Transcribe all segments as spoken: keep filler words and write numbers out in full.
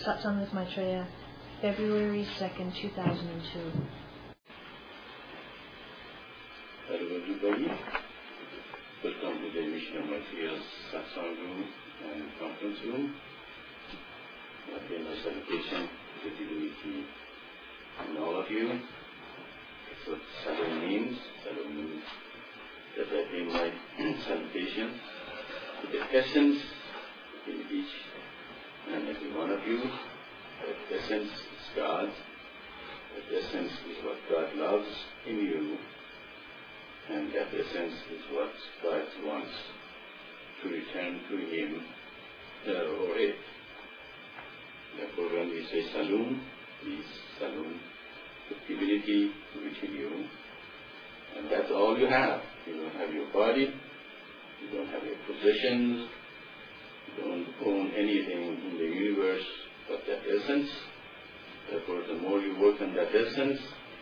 Satsang with Maitreya, February second, two thousand two. Hello everybody. Welcome to the Mission of Maitreya's Satsang room and conference room. Again, my salutation to the divinity and all of you. That's what Salom means. Salom means that I bring my salutation to the essence in each and every one of you. That essence is God. That essence is what God loves in you. And that essence is what God wants to return to Him uh, or it. Therefore, when we say Salom, is Salom, the divinity within you. And that's all you have. You don't have your body, you don't have your possessions, you don't own anything in the universe but that essence. Therefore, the more you work on that essence,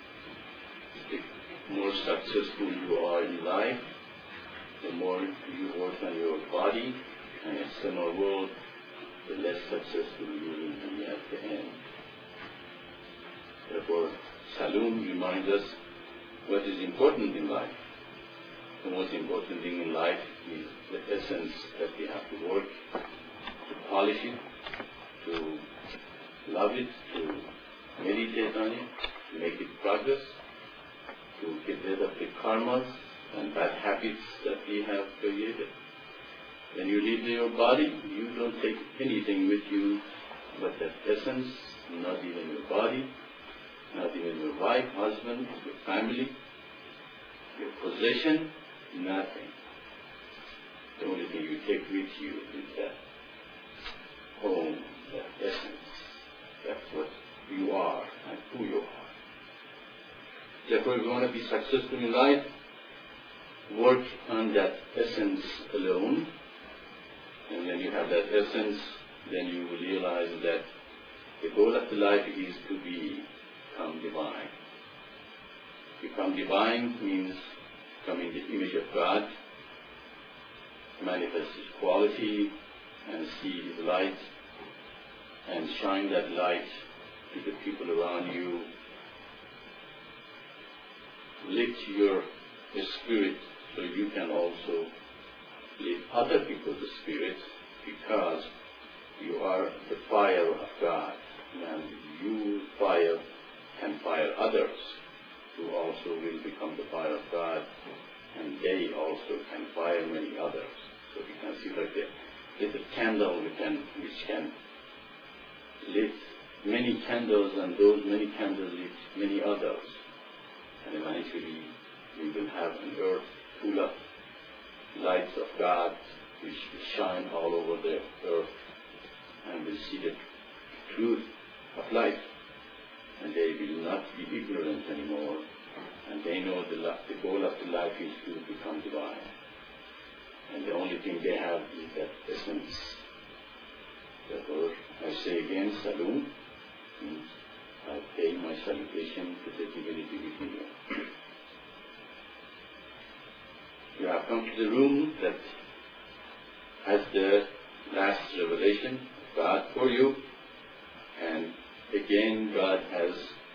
the more successful you are in life. The more you work on your body and external world, the less successful you will be at the end. Therefore, Salom reminds us what is important in life. The most important thing in life is the essence that we have to work, to polish it, to love it, to meditate on it, to make it progress, to get rid of the karmas and bad habits that we have created. When you leave your body, you don't take anything with you but that essence, not even your body, not even your wife, husband, your family, your possession, nothing. The only thing you take with you is that home, that essence. That's what you are and who you are. Therefore, if you want to be successful in life, work on that essence alone. And when you have that essence, then you will realize that the goal of the life is to become divine. Become divine means come in the image of God, manifest His quality, and see His light, and shine that light to the people around you. Lift your spirit so you can also lift other people's spirit, because you are the fire of God, and you fire can fire others who also will become the fire of God, and they also can fire many others. So we can see like a little candle we can, which can lift many candles, and those many candles lift many others. And eventually we will have an earth full of lights of God which will shine all over the earth, and will see the truth of life. And they will not be ignorant anymore, and they know the, the goal of the life is to become divine. And the only thing they have is that essence. Therefore, I say again, Salom means I pay my salutation to the divinity within you. You have come to the room that has the last revelation of God for you, and again God has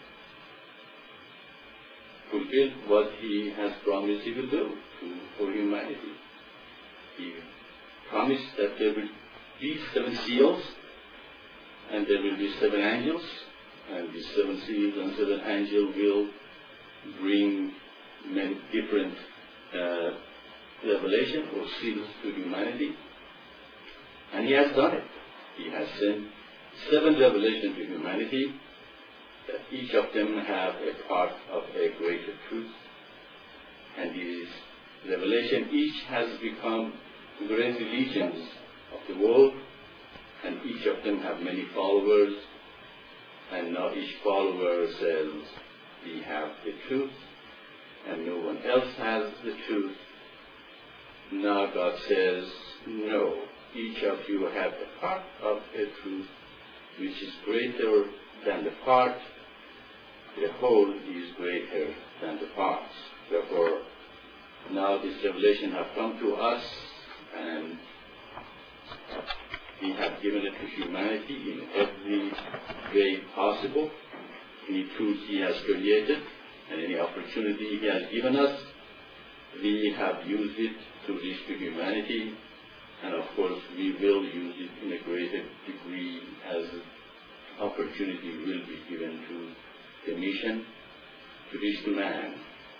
fulfilled what He has promised He will do to, for humanity. He promised that there will be seven seals, and there will be seven angels, and these seven seals and seven angels will bring many different uh, revelation or seals to humanity. And He has done it. He has sent seven revelations to humanity, that each of them have a part of a greater truth. And these revelation each has become great religions of the world, and each of them have many followers. And now each follower says, we have the truth, and no one else has the truth. Now God says, no, each of you have a part of a truth which is greater than the part. The whole is greater than the parts. Therefore, now this revelation has come to us, and He has given it to humanity in every way possible, any tools He has created, and any opportunity He has given us. We have used it to reach to humanity, and of course we will use it in a greater degree as opportunity will be given to the mission to reach to man.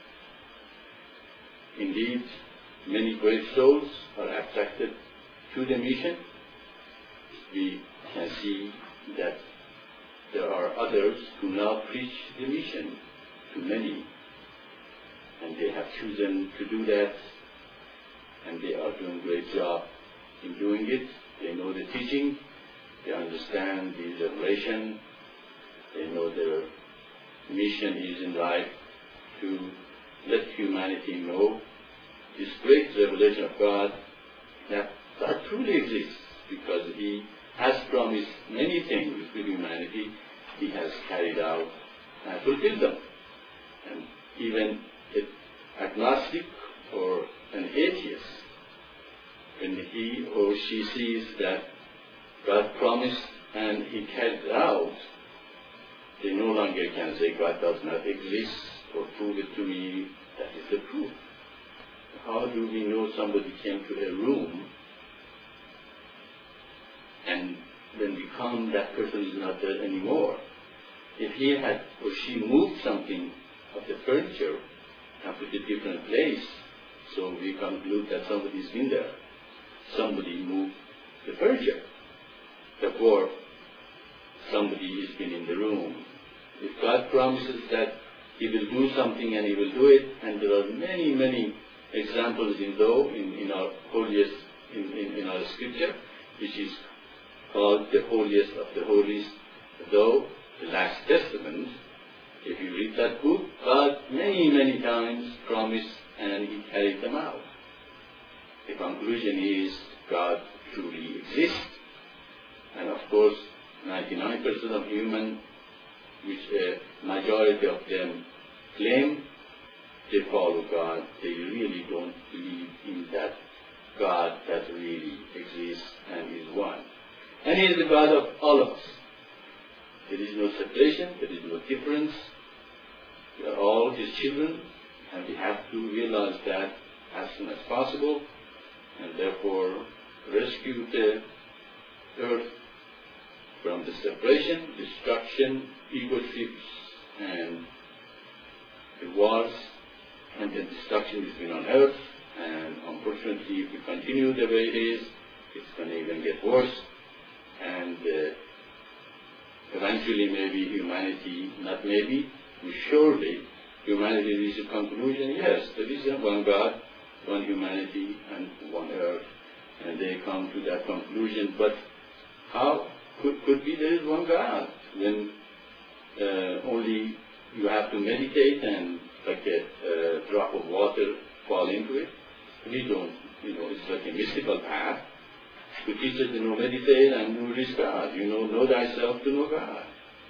Indeed, many great souls are attracted to the mission. We can see that there are others who now preach the mission to many, and they have chosen to do that, and they are doing a great job in doing it. They know the teaching, they understand the revelation, they know their mission is in life to let humanity know this great revelation of God, that God truly exists, because He has promised many things to humanity. He has carried out and fulfilled them. And even an agnostic or an atheist, when he or she sees that God promised and He carried it out, they no longer can say God does not exist or prove it to me. That is the proof. How do we know somebody came to a room and when we come, that person is not there anymore? If he had or she moved something of the furniture and put it in a different place, so we conclude that somebody's been there. Somebody moved the furniture. Therefore, somebody has been in the room. If God promises that He will do something and He will do it, and there are many, many examples in though in, in our holiest in, in, in our scripture, which is called the holiest of the holies, though the Last Testament. If you read that book, God many, many times promised and He carried them out. The conclusion is God truly exists, and of course ninety-nine percent of human, which a majority of them claim they follow God, they really don't believe in that God that really exists and is one. And He is the God of all of us. There is no separation, there is no difference. We are all His children, and we have to realize that as soon as possible, and therefore rescue the earth from the separation, destruction, ego trips, and the wars, and the destruction is been on earth. And unfortunately, if we continue the way it is, it's going to even get worse. And uh, eventually, maybe humanity, not maybe, surely humanity reaches a conclusion, yes, there is one God, one humanity, and one earth. And they come to that conclusion. But how could, could be there is one God when uh, only you have to meditate and like a uh, drop of water fall into it? We don't, you know, it's like a mystical path. To teach us to know, meditate and know this God. You know, know thyself to know God.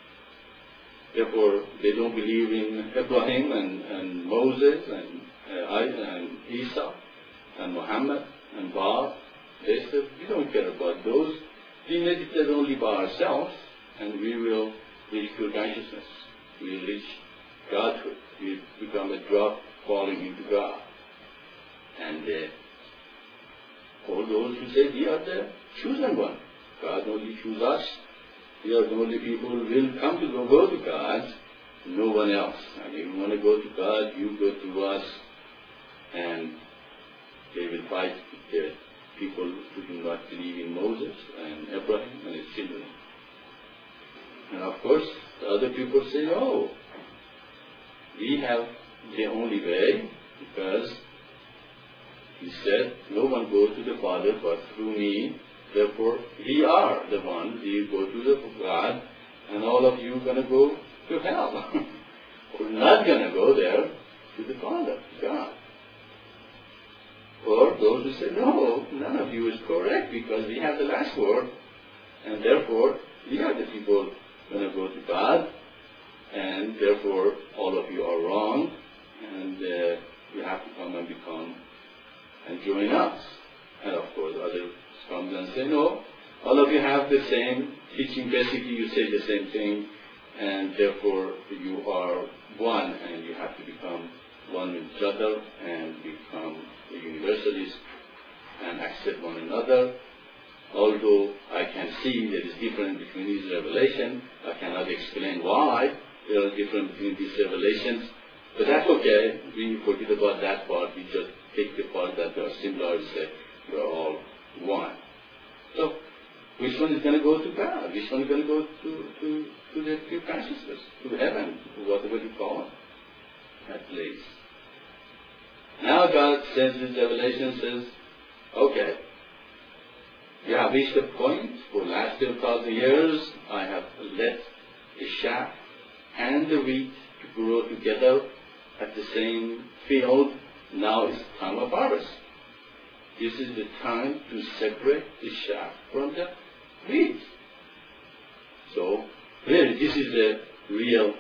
Therefore, they don't believe in Abraham and, and Moses and, uh, and Isa and Muhammad and Bob. They said, we don't care about those. We meditate only by ourselves, and we will reach pure consciousness. We will reach Godhood. We become a drop falling into God. And uh, all those who say we are the chosen one, God only chooses us. We are the only people who will come to go, go to God, no one else. And if you want to go to God, you go to us, and they will fight the people who do not believe in Moses and Abraham and his children. And of course, the other people say, oh, we have the only way, because He said, no one goes to the Father but through me. Therefore, we are the ones. We go to the God, and all of you are going to go to hell. We're not going to go there to the Father, God. Or those who say, no, none of you is correct because we have the last word, and therefore we are the people going to go to God, and therefore all of you are wrong, and uh, you have to come and become and join us. And of course others come and say, no, all of have the same teaching. Basically, you say the same thing, and therefore you are one, and you have to become one with each other and become a universalist and accept one another. Although I can see there is difference between these revelations, I cannot explain why there are difference between these revelations, but that's okay. We forget about that part. We just take the part that they are similar and say we are all one. So, which one is going to go to God? Which one is going to go to, to, to the pure consciousness, to heaven, to whatever you call it, that place? Now God sends His revelation, says, okay, you have reached a point. For the last two thousand years, I have let the chaff and the wheat to grow together at the same field. Now it's time of harvest. This is the time to separate the chaff from the wheat. So, really, this is the real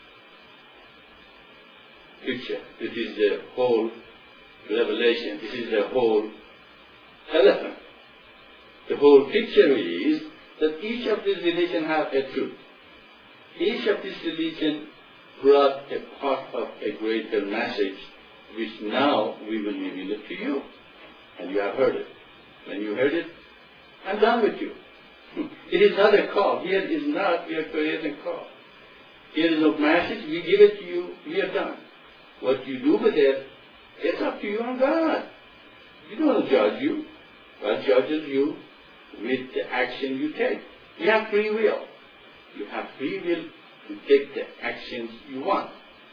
picture. This is the whole revelation. This is the whole elephant. The whole picture is that each of these religions have a truth. Each of these religions brought a part of a greater message, which now we will reveal it to you. And you have heard it. When you heard it, I'm done with you. It is not a call. Here is not, we are creating a call. Here is a message, we give it to you, we are done. What you do with it, it's up to you and God. We don't judge you. God judges you with the action you take. You have free will. You have free will to take the actions you want.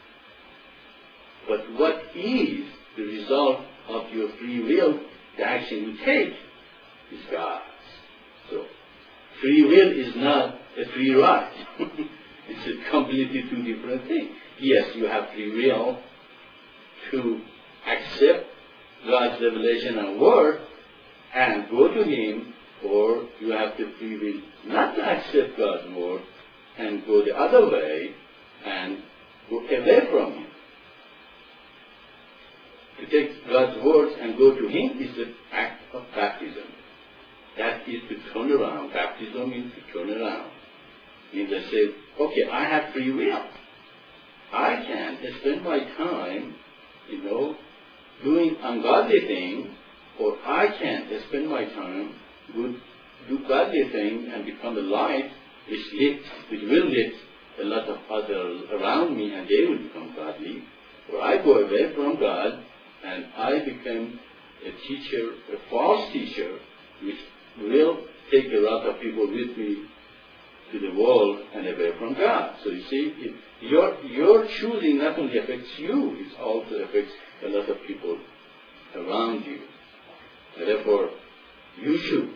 But what is the result of your free will, the action you take, is God's. So, free will is not a free ride. It's a completely two different things. Yes, you have free will to accept God's revelation and word and go to Him, or you have the free will not to accept God's word and go the other way and go away from Him. To take God's words and go to Him is the act of baptism. That is to turn around. Baptism means to turn around. Means I say, okay, I have free will. I can spend my time, you know, doing ungodly things, or I can spend my time good, do godly things and become a light which lit, which will lit a lot of others around me, and they will become godly. Or I go away from God and I become a teacher, a false teacher, which will take a lot of people with me to the world and away from God. So you see, it, your, your choosing not only affects you, it also affects a lot of people around you. And therefore, you should.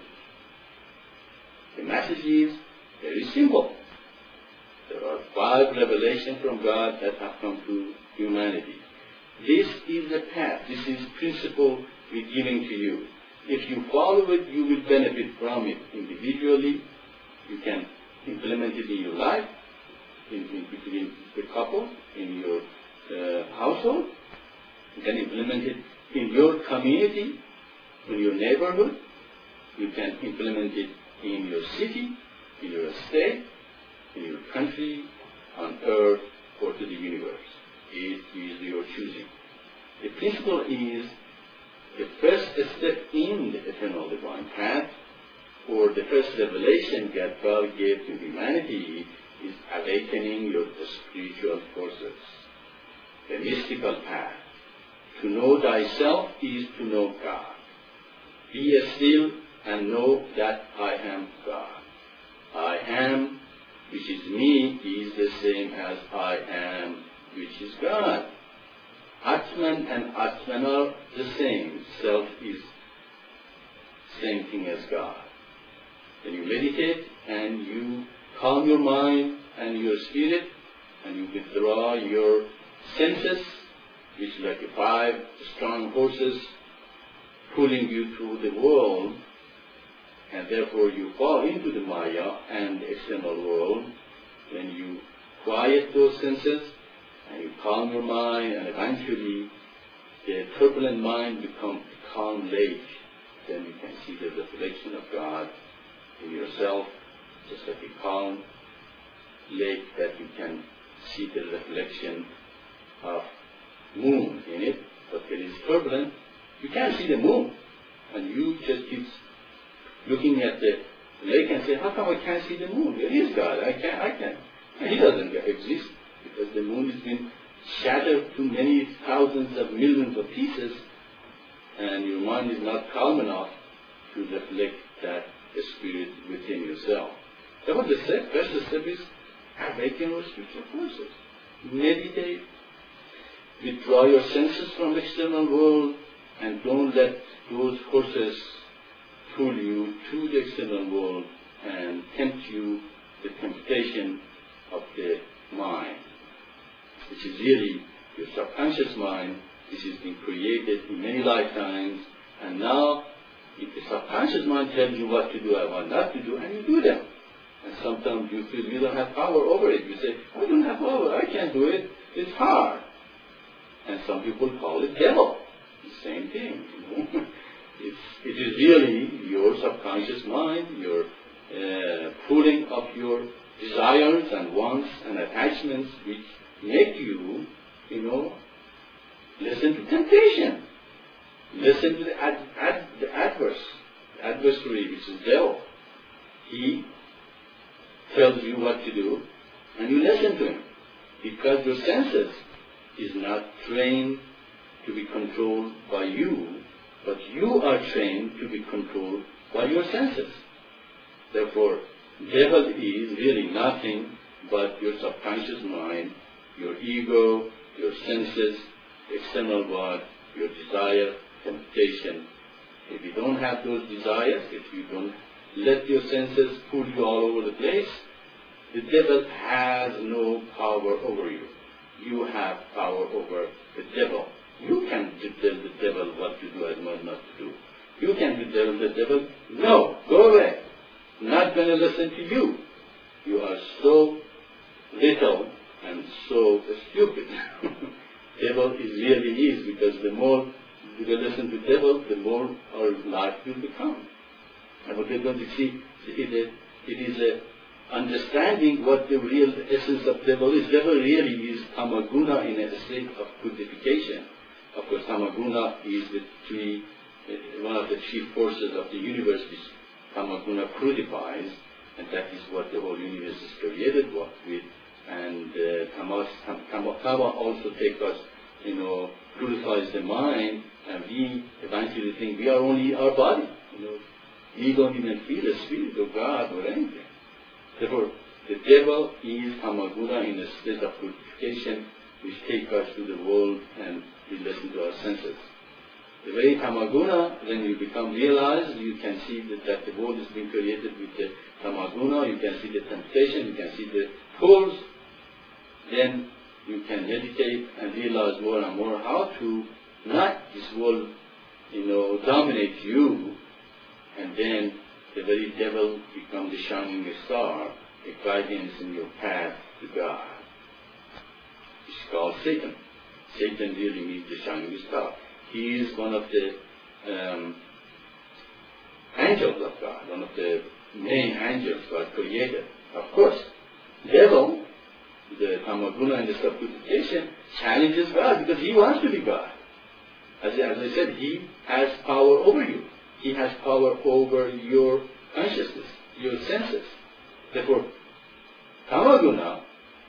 The message is very simple. There are five revelations from God that have come to humanity. This is the path. This is principle we're giving to you. If you follow it, you will benefit from it individually. You can implement it in your life, in, in between the couple, in your uh, household. You can implement it in your community, in your neighborhood. You can implement it in your city, in your state, in your country, on earth, or to the universe. It is your choosing. The principle is the first step in the eternal divine path, or the first revelation that God gave to humanity, is awakening your spiritual forces. The mystical path. To know thyself is to know God. Be still and know that I am God. I am, which is me, is the same as I am, which is God. Atman and Atman are the same. Self is same thing as God. When you meditate and you calm your mind and your spirit and you withdraw your senses, which are like five strong horses pulling you through the world, and therefore you fall into the Maya and the external world. When you quiet those senses and you calm your mind, and eventually the turbulent mind becomes a calm lake, then you can see the reflection of God in yourself, just like a calm lake that you can see the reflection of moon in it, but it is turbulent. You can't see the moon, and you just keep looking at the lake and say, how come I can't see the moon? There is God. I can't. I can't. And He doesn't exist because the moon has been shattered to many thousands of millions of pieces, and your mind is not calm enough to reflect that spirit within yourself. So what the step, first step is awaken your spiritual forces. Meditate. Withdraw your senses from the external world and don't let those forces pull you to the external world and tempt you the temptation of the mind, which is really your subconscious mind, which has been created in many lifetimes, and now if the subconscious mind tells you what to do and what not to do, and you do them. And sometimes you feel you don't have power over it. You say, I don't have power, I can't do it, it's hard. And some people call it devil. The same thing, you know. It's, it is really your subconscious mind, your uh, pulling of your desires and wants and attachments which make you, you know, listen to temptation. Listen to the, ad, ad, the adverse, the adversary, which is devil. He tells you what to do, and you listen to him, because your senses is not trained to be controlled by you, but you are trained to be controlled by your senses. Therefore, devil is really nothing but your subconscious mind, your ego, your senses, external world, your desire, temptation. If you don't have those desires, if you don't let your senses pull you all over the place, the devil has no power over you. You have power over the devil. You can tell the devil what to do and what not to do. You can tell the devil, no, go away. Not going to listen to you. You are so little and so stupid. Devil is really is, because the more you listen to devil, the more our life will become. And what we're going to see, it is, it is a understanding what the real essence of devil is. Devil really is tamaguna in a state of purification. Of course, tamaguna is the three, one of the chief forces of the universe, which tamaguna purifies, and that is what the whole universe is created with. And uh, Tama, Tama, Tama also takes us, you know, purifies the mind, and we eventually think we are only our body. You know, we don't even feel the spirit of God or anything. Therefore, the devil is tamaguna in a state of purification, which takes us to the world and we listen to our senses. The very tamaguna, when you become realized, you can see that, that the world is being created with the tamaguna, you can see the temptation, you can see the pulls, then you can meditate and realize more and more how to not this world, you know, dominate you, and then the very devil becomes the shining star, a guidance in your path to God. It's called Satan. Satan really means the shining star. He is one of the um, angels of God, one of the main angels God created. Of course, devil, the tamaguna and the substitution, challenges God because he wants to be God. As, as I said, he has power over you. He has power over your consciousness, your senses. Therefore, tamaguna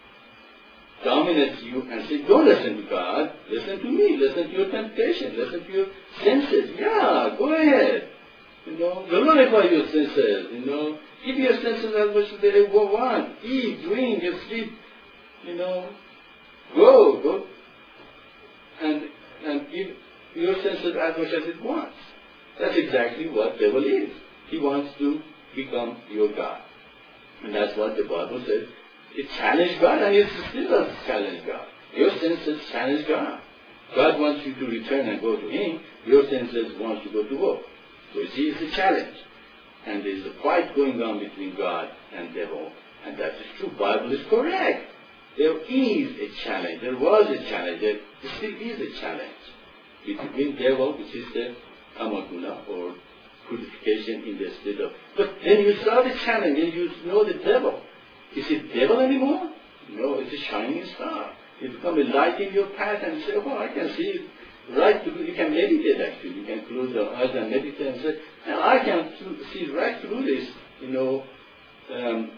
dominates you and says, don't listen to God, listen to me, listen to your temptation, listen to your senses. Yeah, go ahead. You know, glorify your senses, you know, give your senses as much as they want. Eat, drink, and sleep, you know, go, go, and, and give your senses as much as it wants. That's exactly what devil is. He wants to become your God. And that's what the Bible says. It challenged God, and it still does challenge God. Your senses challenge God. God wants you to return and go to Him. Your senses want you to go to work. So you see, it's a challenge. And there's a fight going on between God and devil. And that is true. Bible is correct. There is a challenge. There was a challenge. There still is a challenge between devil, which is the tamaguna, or crucifixion in the state of. But then you start the challenge and you know the devil. Is it devil anymore? No, it's a shining star. It becomes a light in your path and you say, oh, I can see it right through. You can meditate actually. You can close your eyes and meditate and say, now I can see right through this, you know, um,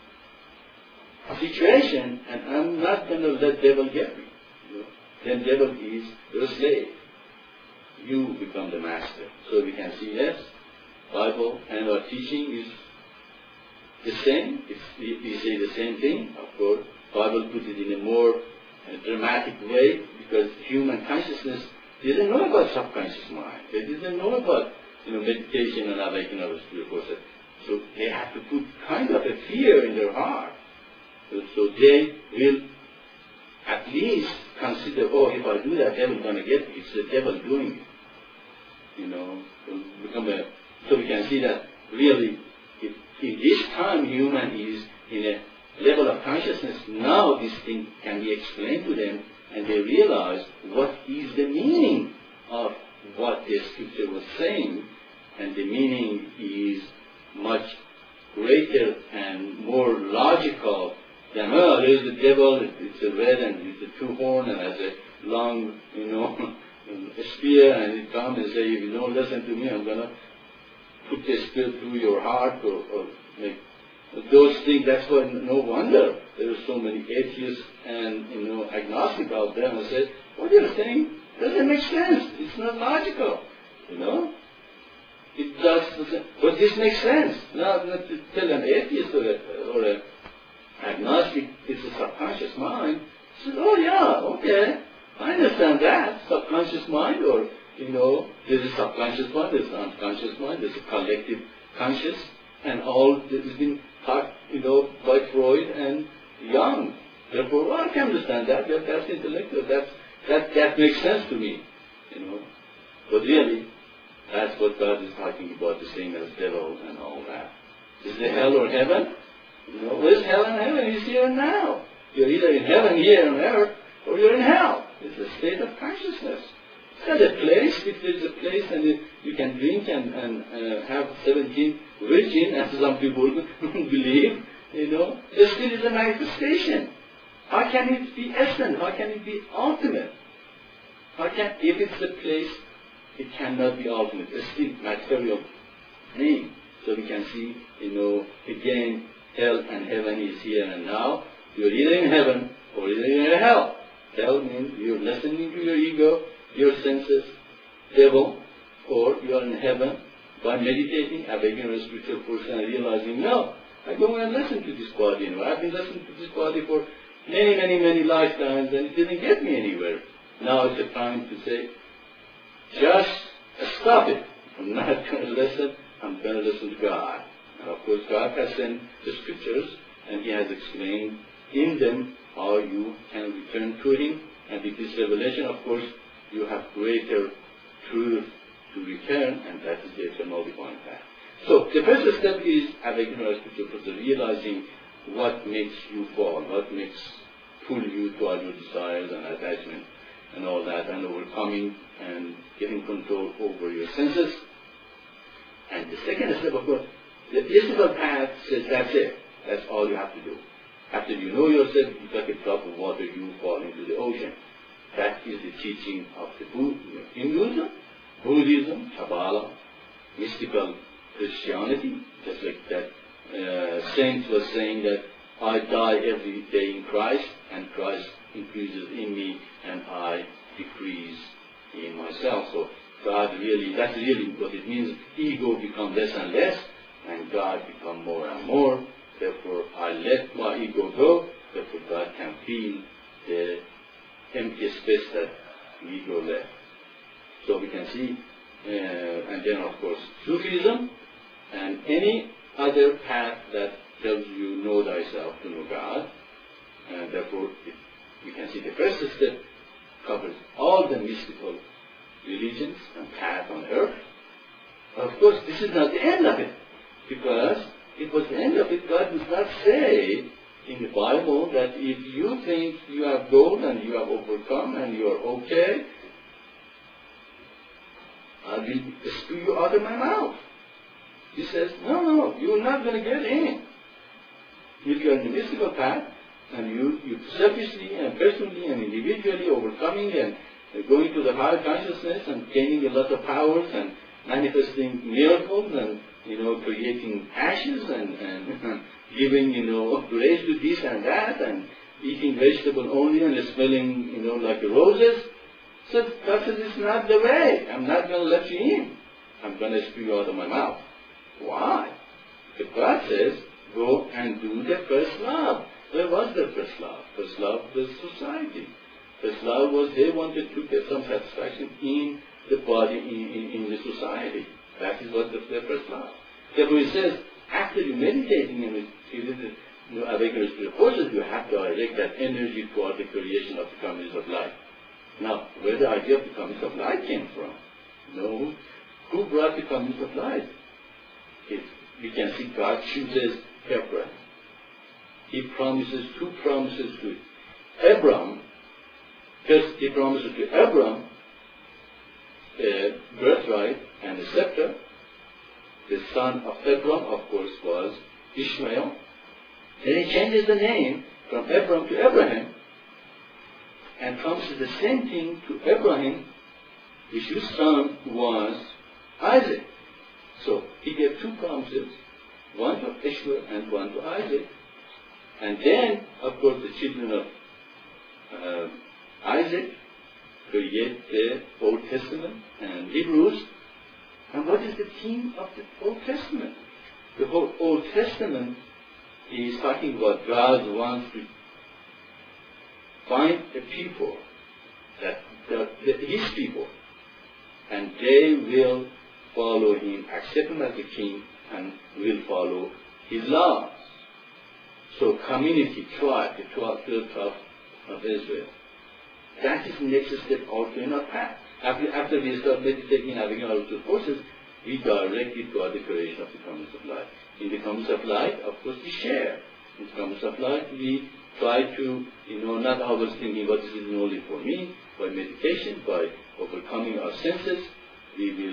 situation, and I'm not going to let devil get me. You know? Then devil is your slave. You become the master. So we can see, yes, Bible and our teaching is the same. It's, we, we say the same thing. Of course, Bible puts it in a more uh, dramatic way because human consciousness didn't know about subconscious mind. They didn't know about, you know, meditation and awakening of the spiritual process. So they have to put kind of a fear in their heart. So, so they will at least consider, oh, if I do that, devil's going to get me. It's the devil doing it. You know, become a, so we can see that really, if, in this time human is in a level of consciousness, now this thing can be explained to them and they realize what is the meaning of what the scripture was saying, and the meaning is much greater and more logical than, well, there's the devil, it's a red and it's a two-horn and has a long, you know, a spear, and it comes and say, if you don't listen to me, I'm going to put the spear through your heart, or, or make those things. That's why no wonder there are so many atheists and, you know, agnostic out there, and say, what you're saying doesn't make sense. It's not logical, you know. It does, but this makes sense. Now, not to tell an atheist or a, or a agnostic, it's a subconscious mind. Says, oh yeah, okay, I understand that. Subconscious mind, or, you know, there's a subconscious mind, there's an unconscious mind, there's a collective conscious, and all this has been taught, you know, by Freud and Jung. Therefore, well, I can understand that. that that's intellectual. That's, that, that makes sense to me, you know. But really, that's what God is talking about, the same as devil and all that. Is there hell or heaven? You know, where's hell and heaven? He's here and now. You're either in heaven here on earth, or you're in hell. It's a state of consciousness. It's not a place. If there's a place and you, you can drink and, and uh, have seventeen virgin, as some people believe, you know, there still is a manifestation. How can it be essence? How can it be ultimate? How can, if it's a place, it cannot be ultimate. It's still material thing. So we can see, you know, again, hell and heaven is here and now. You're either in heaven or either in hell. Hell means you're listening to your ego, your senses, devil, or you are in heaven by meditating, awakening a spiritual person and realizing, no, I don't want to listen to this body anymore. I've been listening to this body for many, many, many lifetimes and it didn't get me anywhere. Now it's the time to say, just stop it. I'm not going to listen. I'm going to listen to God. And of course, God has sent the scriptures, and He has explained in them how you can return to Him. And with this revelation, of course, you have greater truth to return, and that is the eternal divine path. So the first step is awakening our spiritual process, realizing what makes you fall, what makes pull you to all your desires and attachment and all that, and overcoming and getting control over your senses. And the second step, of course, the physical path says that's it. That's all you have to do. After you know yourself, you like a drop of water, you fall into the ocean. That is the teaching of the Hinduism, Buddhism, Kabbalah, mystical Christianity. Just like that uh, saint was saying that I die every day in Christ, and Christ increases in me, and I decrease in myself. So God really, that's really what it means. Ego becomes less and less, and God becomes more and more. Therefore, I let my ego go. Therefore, God can fill the empty space that ego left. So we can see, uh, and then of course, Sufism and any other path that tells you know thyself to know God. And therefore, it, we can see the first step covers all the mystical religions and paths on earth. Of course, this is not the end of it, because it was the end of it. God does not say in the Bible that if you think you have gold and you have overcome and you are okay, I will spew you out of my mouth. He says, no, no, you're not going to get in. If you're in the mystical path, and you, you selfishly and personally and individually overcoming and uh, going to the higher consciousness and gaining a lot of powers and manifesting miracles and, you know, creating ashes and, and giving, you know, grace to this and that and eating vegetable only and smelling, you know, like roses. So God says, it's not the way. I'm not going to let you in. I'm going to spew you out of my mouth. Why? Because God says, go and do the first love. Where was the first love? First love was society. First love was they wanted to get some satisfaction in the body, in, in, in the society. That is what the, the first love. Therefore he says, after you meditating and you know, awakening to the forces, you have to direct that energy toward the creation of the communities of light. Now, where the idea of the communities of light came from? No. Who brought the communities of light? It, we can see God chooses Abraham. He promises two promises to Abraham. First, he promises to Abraham a birthright and a scepter. The son of Abraham, of course, was Ishmael. Then he changes the name from Abraham to Abraham and promises the same thing to Abraham, which his son was Isaac. So he gave two promises, one to Ishmael and one to Isaac. And then, of course, the children of uh, Isaac create the Old Testament and Hebrews. And what is the theme of the Old Testament? The whole Old Testament is talking about God wants to find a people, that, that, that His people, and they will follow Him, accept Him as the King, and will follow His laws. So community, tribe, the twelve tribe of Israel. That is the next step also in our path. After, after we start meditating, having our two forces, we direct it toward the creation of the communities of light. In the communities of light, of course, we share. In the communities of light, we try to, you know, not always thinking what is only for me. By meditation, by overcoming our senses, we will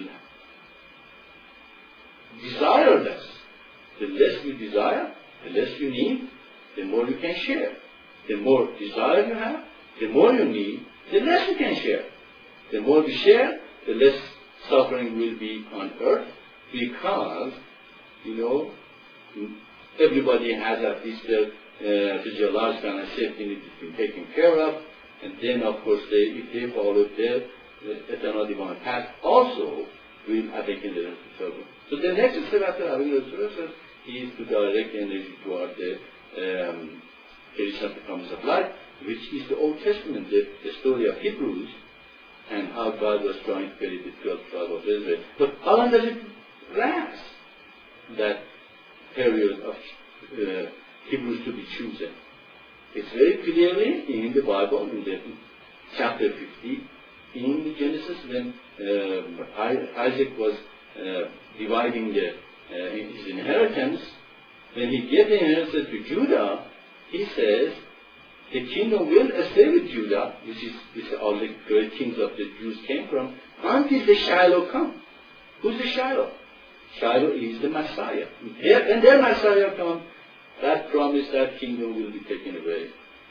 desire less. The less you desire, the less you need, the more you can share. The more desire you have, the more you need, the less you can share. The more we share, the less suffering will be on earth, because, you know, everybody has at least their uh, physiological and safety needs been taken care of, and then, of course, they, if they follow their uh, eternal divine path, also will awaken the rest of the world. So the next step after having the resources is to direct energy toward the um, creation of the communities of light, which is the Old Testament, the, the story of Hebrews, and how God was trying to create the twelve tribes of Israel. But how long does it last, that period of uh, Hebrews to be chosen? It's very clearly in the Bible, in the chapter fifty, in Genesis, when uh, Isaac was uh, dividing the, uh, his inheritance. When he gave the inheritance to Judah, he says, the kingdom will stay with Judah, which is, is all the great kings of the Jews came from, until the Shiloh come. Who's the Shiloh? Shiloh is the Messiah. When their Messiah comes, that promise, that kingdom will be taken away.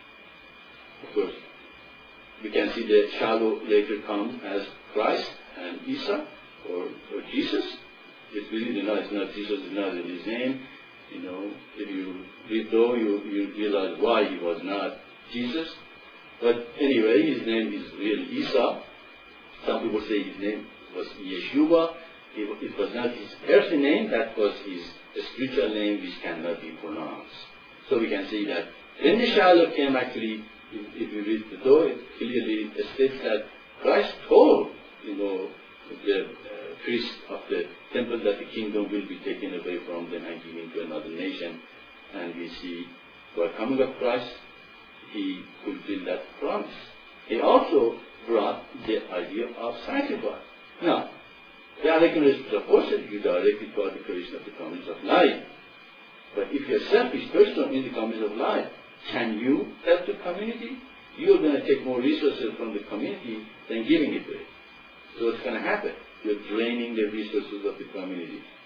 Of course, we can see that Shiloh later comes as Christ and Isa, or, or Jesus. It's really, you know, it's not Jesus, it's not his name. You know, if you read though, you, you realize why he was not Jesus. But anyway, his name is really Isa. Some people say his name was Yeshua. It, it was not his earthly name, that was his spiritual name, which cannot be pronounced. So we can see that when the Shiloh came, actually, if, if you read the Torah, it clearly states that Christ told, you know, the uh, priest of the temple that the kingdom will be taken away from them and given to another nation. And we see, by coming of Christ, he fulfilled that promise. He also brought the idea of sacrifice. Now, the awakening of forces, you directly toward the creation of the communities of light. But if you're a selfish person in the communities of light, can you help the community? You're going to take more resources from the community than giving it away. So what's going to happen? You're draining the resources of the community.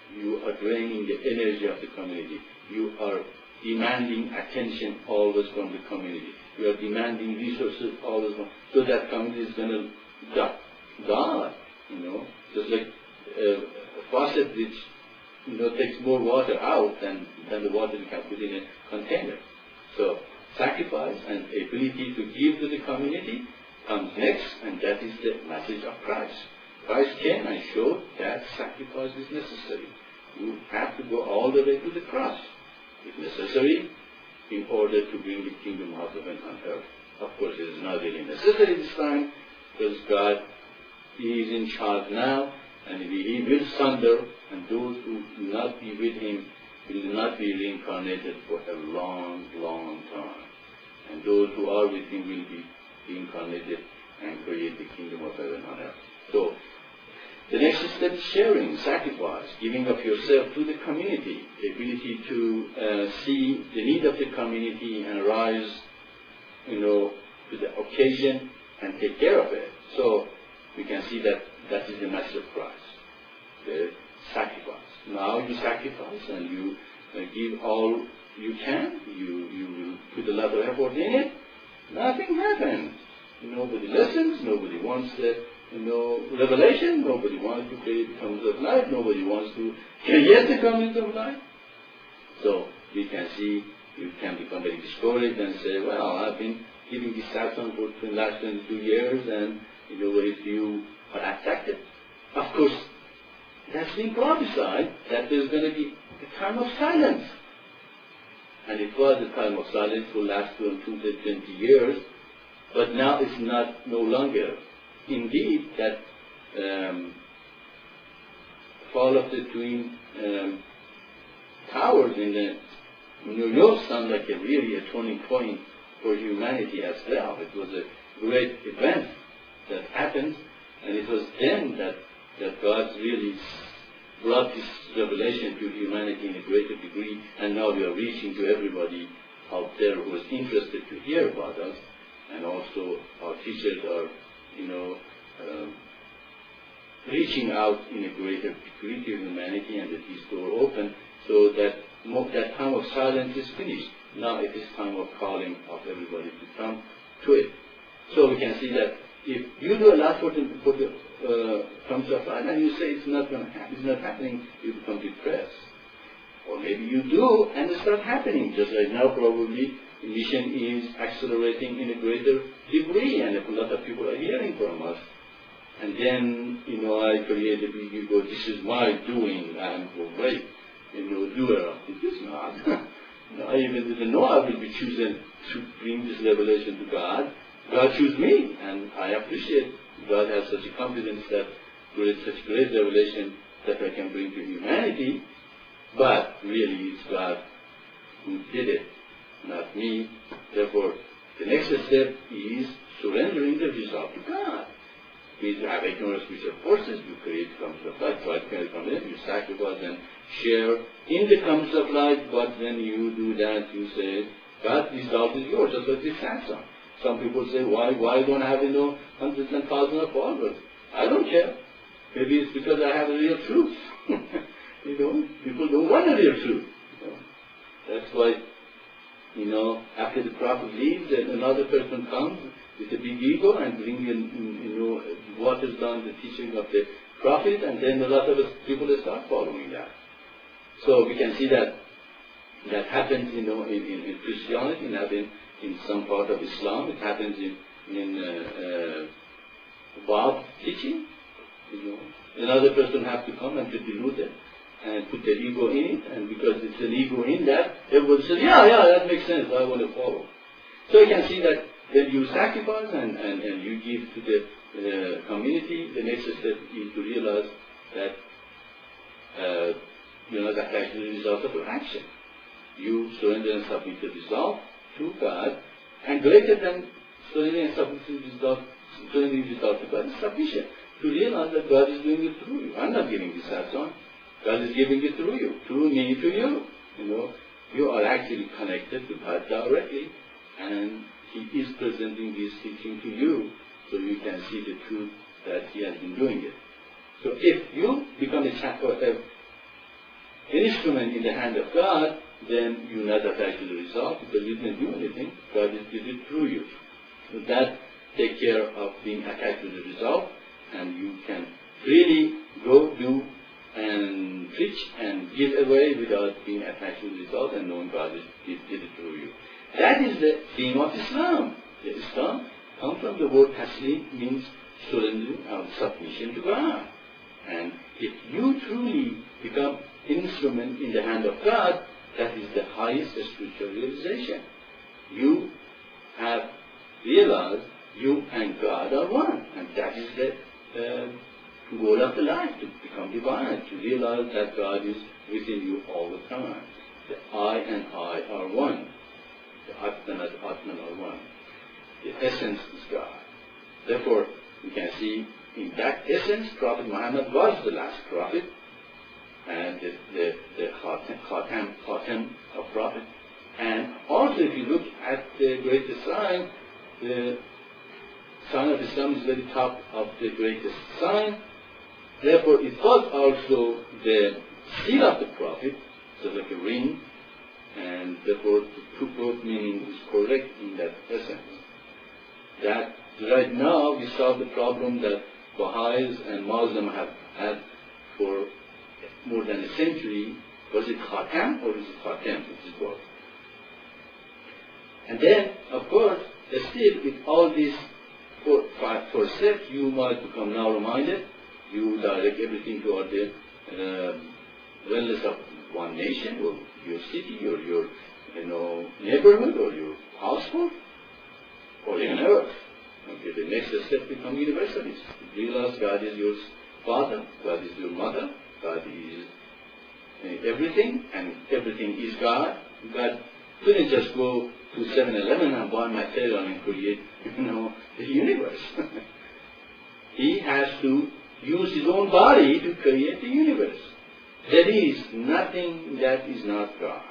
You are draining the energy of the community. You are demanding attention always from the community. You are demanding resources always from, so that community is going to die. die. You know, just like uh, a faucet which you know takes more water out than, than the water you can put in a container. So sacrifice and ability to give to the community comes next, and that is the message of Christ. Christ came and showed that sacrifice is necessary. You have to go all the way to the cross, if necessary, in order to bring the kingdom of heaven on earth. Of course, it is not really necessary this time, because God is in charge now, and He will sunder, and those who will not be with Him will not be reincarnated for a long, long time. And those who are with Him will be reincarnated and create the kingdom of heaven on earth. So, the next step is sharing, sacrifice, giving of yourself to the community, the ability to uh, see the need of the community and rise, you know, to the occasion and take care of it. So we can see that that is the message of Christ, the sacrifice. Now you sacrifice and you uh, give all you can. You you put a lot of effort in it. Nothing happens. Nobody listens. Nobody wants the you know, revelation. Nobody wants to create the community of life. Nobody wants to create the community of life. So we can see you can become very discouraged and say, well, I've been giving this satsang for the last twenty-two years, and you know, if you are affected, of course, that's been prophesied that there's going to be a time of silence. And it was a time of silence for the last twenty years, but now it's not no longer. Indeed, that um, fall of the twin um, towers in the New York sound like a really a turning point for humanity as well. It was a great event that happened, and it was then that, that God really brought this revelation to humanity in a greater degree, and now we are reaching to everybody out there who is interested to hear about us, and also our teachers are you know, um, reaching out in a greater degree to humanity, and that this door open, so that that time of silence is finished. Now it is time of calling of everybody to come to it. So we can see that if you do a lot for the, for the uh, comes of life, and you say it's not going to happen, it's not happening, you become depressed. Or maybe you do, and it starts happening. Just right now, probably mission is accelerating in a greater degree, and a lot of people are hearing from us. And then, you know, I create a big ego, this is my doing, I'm great, you know, doer. It is not. No, I even didn't know I will be chosen to bring this revelation to God. God chose me, and I appreciate God has such a confidence that there is such great revelation that I can bring to humanity. But really, it's God who did it, not me. Therefore, the next step is surrendering the result to God. You have ignorance with your forces, you create comes of life, try to create from them, you sacrifice and share in the comes of life, but when you do that, you say, God, this result is yours, just like this satsang. Some people say, why, why don't I have, you know, hundreds and thousands of followers? I don't care. Maybe it's because I have a real truth. You know, people don't want the real truth. You know. That's why, you know, after the prophet leaves, and another person comes with a big ego and brings in, you know, waters down the teaching of the prophet, and then a lot of us, people start following that. So we can see that that happens, you know, in, in, in Christianity, it happens in some part of Islam, it happens in, in uh, uh, Bab teaching. You know, another person has to come and to dilute it and put their ego in it, and because it's an ego in that, everyone says, yeah, yeah, that makes sense, I want to follow. So you can see that when you sacrifice and, and, and you give to the uh, community, the next step is to realize that uh, you know, that is the result of your action. You surrender and submit the result to God, and greater than surrendering and submitting the result, surrendering the result to God is sufficient to realize that God is doing it through you. I'm not giving this satsang. God is giving it through you, through me to you. You know, you are actually connected to God directly, and He is presenting this teaching to you, so you can see the truth that He has been doing it. So if you become a, cha- a instrument in the hand of God, then you're not attached to the result because you didn't do anything. God did it through you. So that takes care of being attached to the result, and you can freely go do and preach and give away without being attached to the result and knowing God did, did it through you. That is the theme of Islam. The Islam comes from the word taslim, means surrendering or submission to God. And if you truly become instrument in the hand of God, that is the highest spiritual realization. You have realized you and God are one, and that is the uh, goal of the life, to become divine, to realize that God is within you all the time. The I and I are one. The Atman and Atman are one. The essence is God. Therefore, we can see in that essence, Prophet Muhammad was the last prophet, and the, the, the Khatam, Khatam, Khatam of Prophet. And also, if you look at the greatest sign, the sign of Islam is very top of the greatest sign. Therefore, it was also the seal of the Prophet, so like a ring, and therefore the two both meaning is correct in that essence. That right now we solve the problem that Baha'is and Muslims have had for more than a century. Was it Khatam or is it Khatam? It is both. And then, of course, still with all these four, five, four steps, you might become narrow-minded. You direct everything toward the uh, wellness of one nation, or your city, or your you know, neighborhood, or your household, or even earth. Okay, the next step become universalist. Realize God is your father, God is your mother, God is uh, everything, and everything is God. God couldn't just go to seven eleven and buy material and create, you know, the universe. He has to use his own body to create the universe. There is nothing that is not God.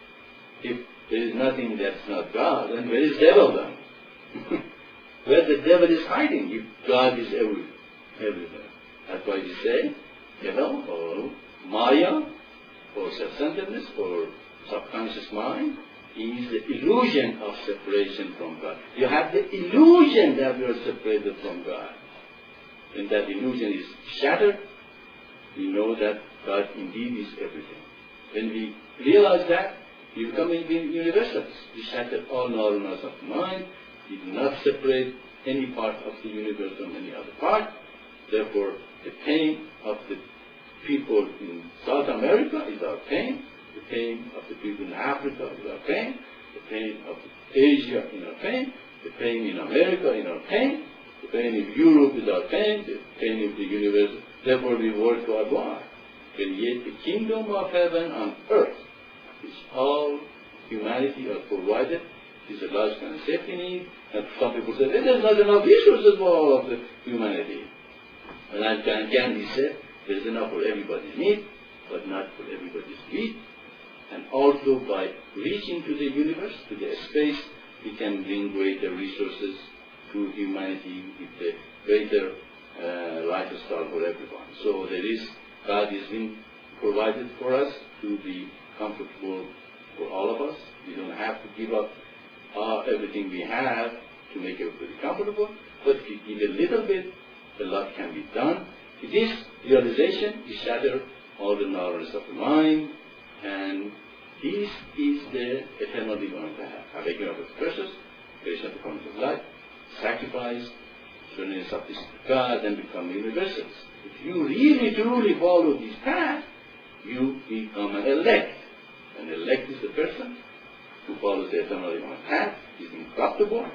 If there is nothing that's not God, then where is devil then? Where the devil is hiding if God is everywhere? everywhere. That's why we say devil or Maya or self-centeredness or subconscious mind is the illusion of separation from God. You have the illusion that you are separated from God. When that illusion is shattered, we know that God indeed is everything. When we realize that, we become universalists. We shatter all narrowness of mind. We do not separate any part of the universe from any other part. Therefore, the pain of the people in South America is our pain. The pain of the people in Africa is our pain. The pain of Asia is our pain. The pain in America is our pain. The pain in Europe is our pain. The pain of the universe. Therefore, we work toward what? Create the kingdom of heaven on earth, which all humanity are provided. Is a large kind of safety need. And some people say, there's not enough resources for all of the humanity. And as Gandhi said, there's enough for everybody's need, but not for everybody's greed. And also by reaching to the universe, to the space, we can bring greater resources to humanity with the greater uh, lifestyle for everyone. So there is, God is being provided for us to be comfortable for all of us. We don't have to give up uh, everything we have to make everybody comfortable, but if we give a little bit, a lot can be done. It is realization, we shatter all the narrowness of the mind, and this is the eternal divine path. Awakening of the precious, creation of the promise of life, sacrifice, surrender of this to God, and become universals. If you really truly follow this path, you become an elect. An elect is the person who follows the eternal divine path, is incorruptible,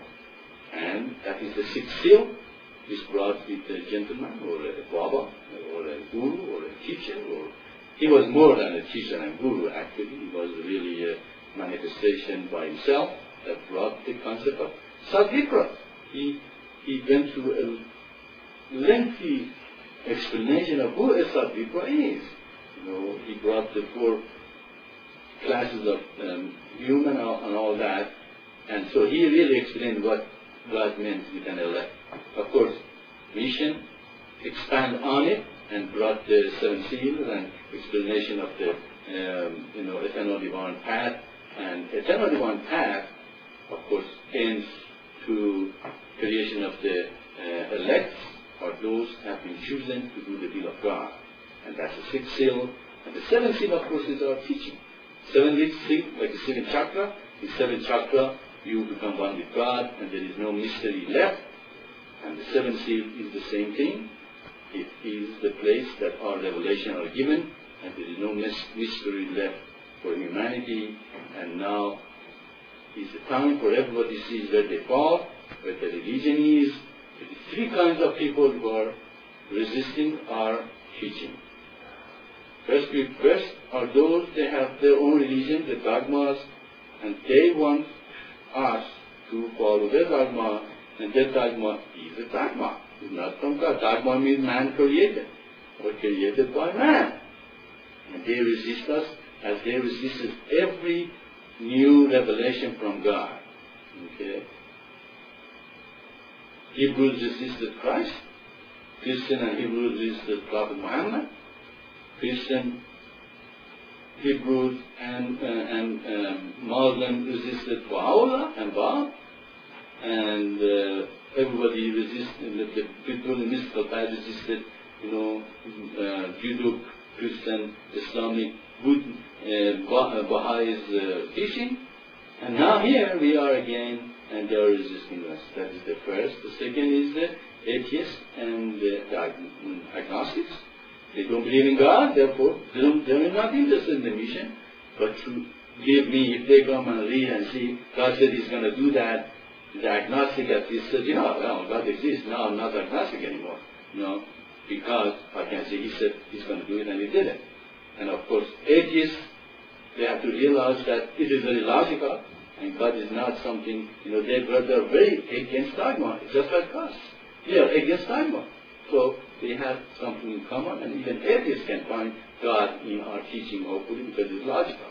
and that is the sixth seal, is brought with a gentleman, or a Baba, or a guru, or a teacher, or he was more than a teacher and guru actually. He was really a manifestation by himself that brought the concept of Sadvipra. He, he went through a lengthy explanation of who a Sadvipra is. You know, he brought the four classes of um, human and all that, and so he really explained what God meant with an elect. Of course, mission, expand on it, and brought the seven seals and explanation of the um, you know, eternal divine path. And eternal divine path, of course, ends to creation of the uh, elect, or those who have been chosen to do the will of God. And that's the sixth seal. And the seventh seal, of course, is our teaching. Seven seal, like the seventh chakra. The seventh chakra, you become one with God, and there is no mystery left. And the seventh seal is the same thing. It is the place that our revelation are given, and there is no mystery left for humanity. And now is the time for everybody to see where they fall, where the religion is. There is three kinds of people who are resisting our teaching. First, first are those they have their own religion, the dogmas, and they want us to follow their dogma, and their dogma is a dogma. It's not from God. Dogma means man created, or created by man. And they resist us as they resisted every new revelation from God. Okay? Hebrews resisted Christ. Christian and Hebrews resisted Prophet Muhammad. Christian, Hebrews, and, uh, and um, Muslim resisted Baha'u'llah and Baal. And uh, everybody resisted, the, the people in mystical path resisted, you know, uh, Judo, Christian, Islamic, Buddha, uh, Baha'is uh, teaching. And now here we are again, and they are resisting us. That is the first. The second is the atheists and the, the agnostics. They don't believe in God, therefore they don't, they're not interested in the mission. But to give me, if they come and read and see, God said He's going to do that, the agnostic atheist says, you know, well, God exists, now I'm not agnostic anymore. You know, because I can say He said He's going to do it and He did it. And of course, atheists, they have to realize that it is very logical, and God is not something, you know, they were very against dogma, just like us. They are against dogma. So they have something in common, and even atheists can find God in our teaching, hopefully, because it's logical.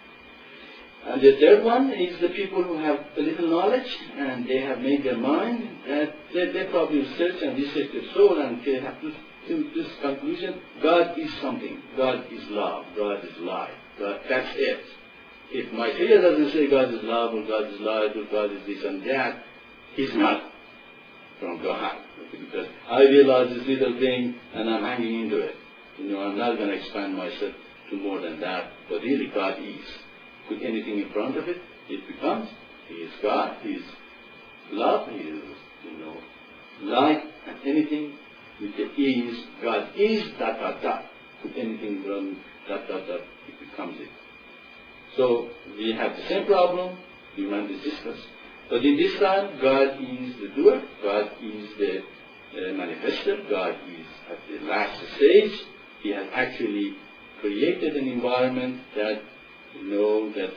And the third one is the people who have a little knowledge, and they have made their mind that they, they probably search and research their soul, and they have to to this conclusion: God is something. God is love. God is life. God, that's it. If my Creator doesn't say God is love, or God is life, or God is this and that, He's not from God. Because I realize this little thing, and I'm hanging into it. You know, I'm not going to expand myself to more than that. But really, God is. Put anything in front of it, it becomes, He is God, He is love, He is, you know, light, and anything with the is, God is, dot, dot, dot. Put anything from dot, dot, dot, it becomes it. So, we have the same problem, human resistance. But in this time, God is the doer, God is the uh, manifester, God is at the last stage. He has actually created an environment that you know that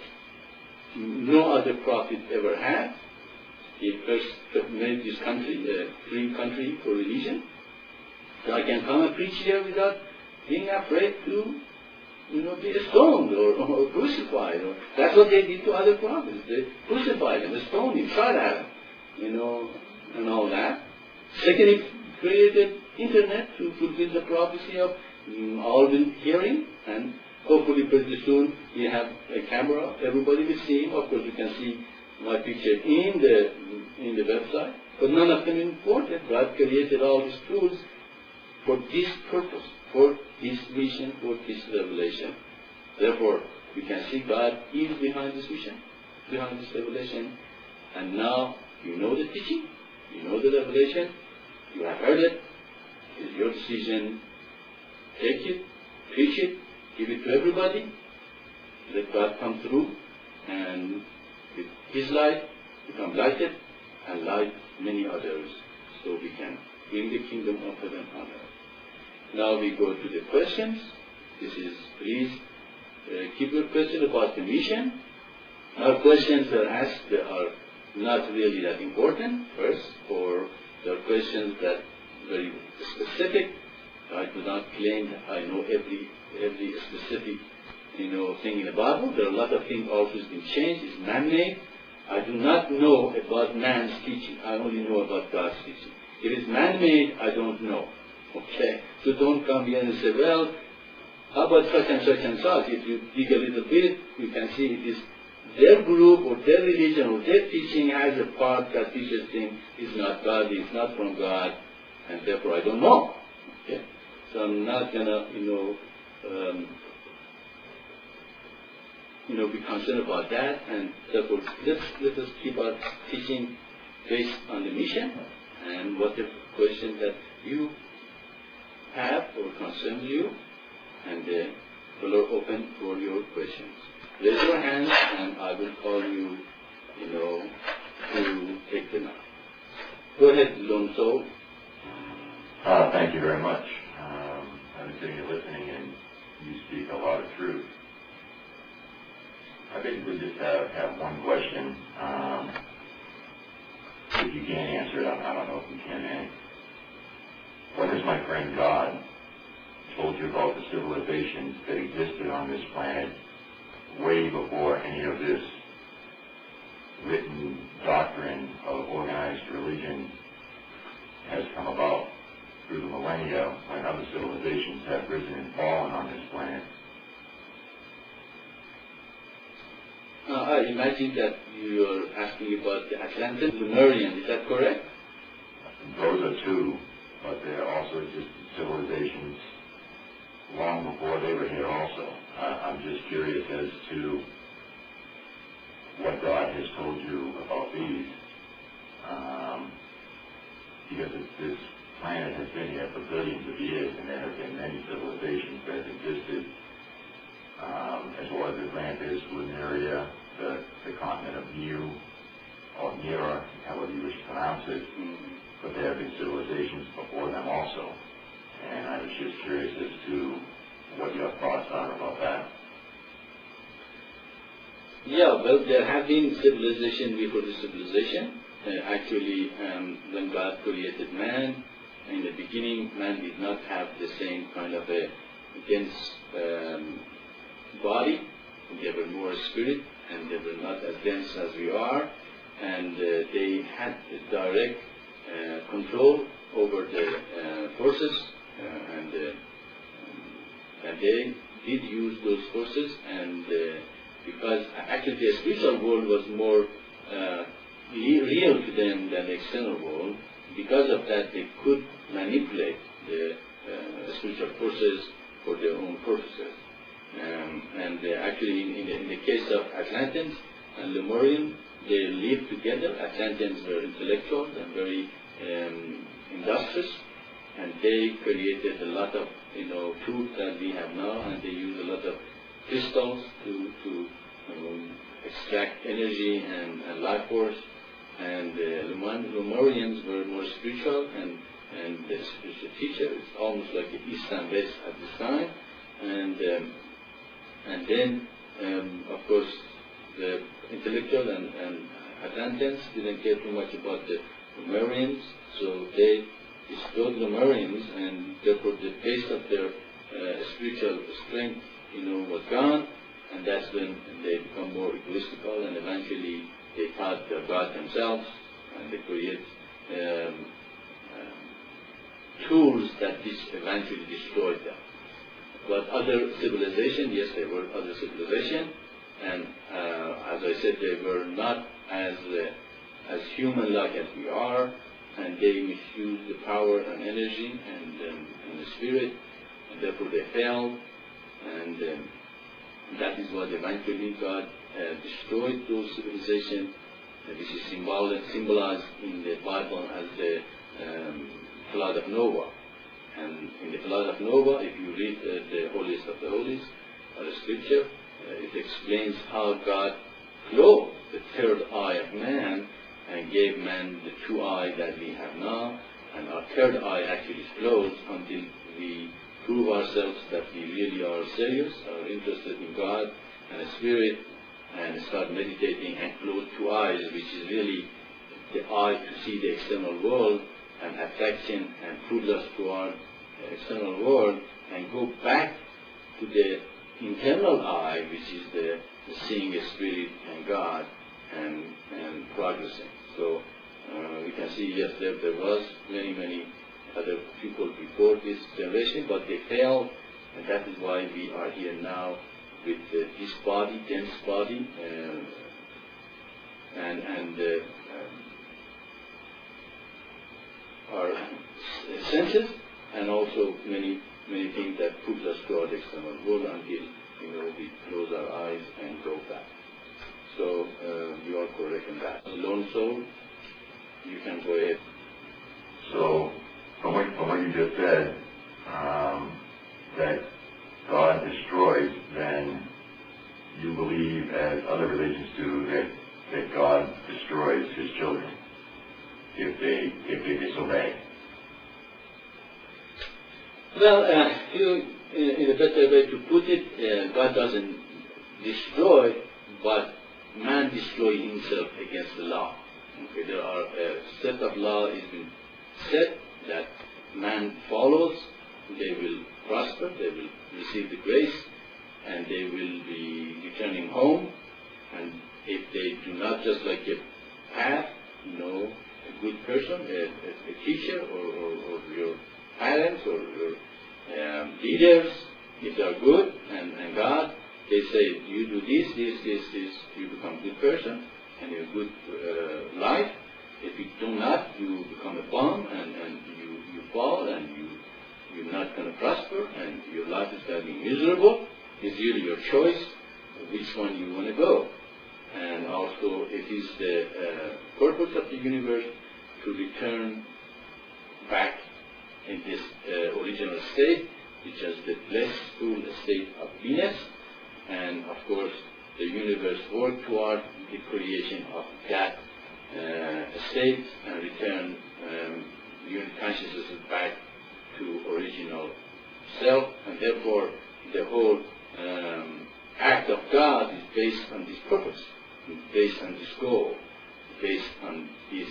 no other prophet ever had. He first made this country a free country for religion. So I can come and preach here without being afraid to, you know, be stoned or, or crucified. Or, that's what they did to other prophets. They crucified them, stoned him, shot at him, you know, and all that. Second, he created internet to fulfill the prophecy of um, all hearing, and hopefully pretty soon we have a camera, everybody will see him. Of course you can see my picture in the in the website, but none of them important. God created all these tools for this purpose, for this mission, for this revelation. Therefore, we can see God is behind this mission, behind this revelation. And now you know the teaching, you know the revelation, you have heard it, it's your decision. Take it, preach it, give it to everybody, let God come through, and with His light become lighted, and light many others, so we can bring the kingdom of heaven on earth. Now we go to the questions. This is, please uh, keep your question about the mission. Our questions are asked that are not really that important, first, or there are questions that are very specific. I do not claim that I know every every specific, you know, thing in the Bible. There are a lot of things also has been changed. It's man-made. I do not know about man's teaching. I only know about God's teaching. If it's man-made, I don't know. Okay? So don't come here and say, well, How about such and such and such? If you dig a little bit, you can see it is their group or their religion or their teaching has a part that teaches things is not God, is not from God, and therefore I don't know. Okay? So I'm not gonna, you know, um, you know, be concerned about that, and therefore let's let us keep our teaching based on the mission and what the question that you have or concerns you, and the floor open for your questions. Raise your hand, and I will call you, you know, to take them up. Go ahead, Lonzo. Uh, thank you very much. Um, I've been sitting here listening, and you speak a lot of truth. I basically just have, have one question. Um, if you can't answer it, I don't know if you can, eh? What has my friend God told you about the civilizations that existed on this planet way before any of this written doctrine of organized religion has come about through the millennia, when other civilizations have risen and fallen on this planet? Uh, I imagine that you are asking about the Atlantean Lemurian, is that correct? Those are two, but there also existed civilizations long before they were here also. Uh, I'm just curious as to what God has told you about these, um, because it, this planet has been here for billions of years, and there have been many civilizations that have existed, um, as well as Atlantis, Lemuria, the, the continent of Mu, or Mira, however you wish to pronounce it, mm-hmm. But there have been civilizations before them also, and I was just curious as to what your thoughts are about that. Yeah, well, there have been civilization before the civilization. Uh, actually, um, when God created man, in the beginning, man did not have the same kind of a dense um, body. They were more spirit, and they were not as dense as we are. And uh, they had direct uh, control over the uh, forces, uh, and, uh, and they did use those forces. And uh, because actually the spiritual world was more uh, real to them than the external world, because of that they could manipulate the uh, spiritual forces for their own purposes. Um, and uh, actually in, in, the, in the case of Atlanteans and Lemurian, they lived together. Atlanteans were intellectual and very um, industrious, and they created a lot of, you know, tools that we have now, and they use a lot of crystals to, to um, extract energy and, and life force. And uh, Lemurians were more spiritual, and, and the spiritual teacher is almost like an Eastern base at this time. And um, and then, um, of course, the intellectual and, and Atlanteans didn't care too much about the Lemurians, so they destroyed the Lemurians, and therefore the base of their uh, spiritual strength, you know, was gone, and that's when they become more egoistical, and eventually they thought they're God themselves, and they create um, um, tools that this eventually destroyed them. But other civilization, yes, there were other civilization, and uh, as I said, they were not as uh, as human-like as we are, and they misused the power and energy and, um, and the spirit, and therefore they failed, and um, that is what eventually God uh, destroyed those civilizations. Uh, this is symbol symbolized in the Bible as the um, flood of Noah. And in the flood of Noah, if you read uh, the holiest of the holies, or the scripture, uh, it explains how God closed the third eye of man and gave man the two eyes that we have now, and our third eye actually is closed until we prove ourselves that we really are serious, are interested in God and the Spirit, and start meditating and close two eyes, which is really the eye to see the external world, and attraction and pull us to our external world, and go back to the internal eye, which is the, the seeing spirit and God, and, and progressing. So uh, we can see, yes, there, there was many, many other people before this generation, but they failed And that is why we are here now with uh, this body, dense body, uh, and, and uh, um, our senses, and also many, many things that push us to our external world until, you know, we close our eyes and go back. So uh, you are correct in that. Lone soul, you can go ahead. So, from what, from what you just said, um, that God destroys, then you believe, as other religions do, that, that God destroys his children if they, if they disobey. Well, uh, you, in, in a better way to put it, uh, God doesn't destroy, but man destroys himself against the law. Okay, there are a set of law has been set that man follows. They will prosper, they will receive the grace, and they will be returning home. And if they do not just like a path, you know, a good person, a, a, a teacher, or, or, or your parents, or your um, leaders, if they are good, and, and God, they say, you do this, this, this, this, you become a good person, and you have a good uh, life. If you do not, you become a bum, and, and you, you fall, and you, you're not going to prosper, and your life is going to be miserable. It's really your choice which one you want to go. And also, it is the uh, purpose of the universe to return back in this uh, original state, which is the blissful state of Venus. And of course, the universe worked toward the creation of that uh, state and return um, human consciousness back to original self, and therefore the whole um, act of God is based on this purpose, based on this goal, based on this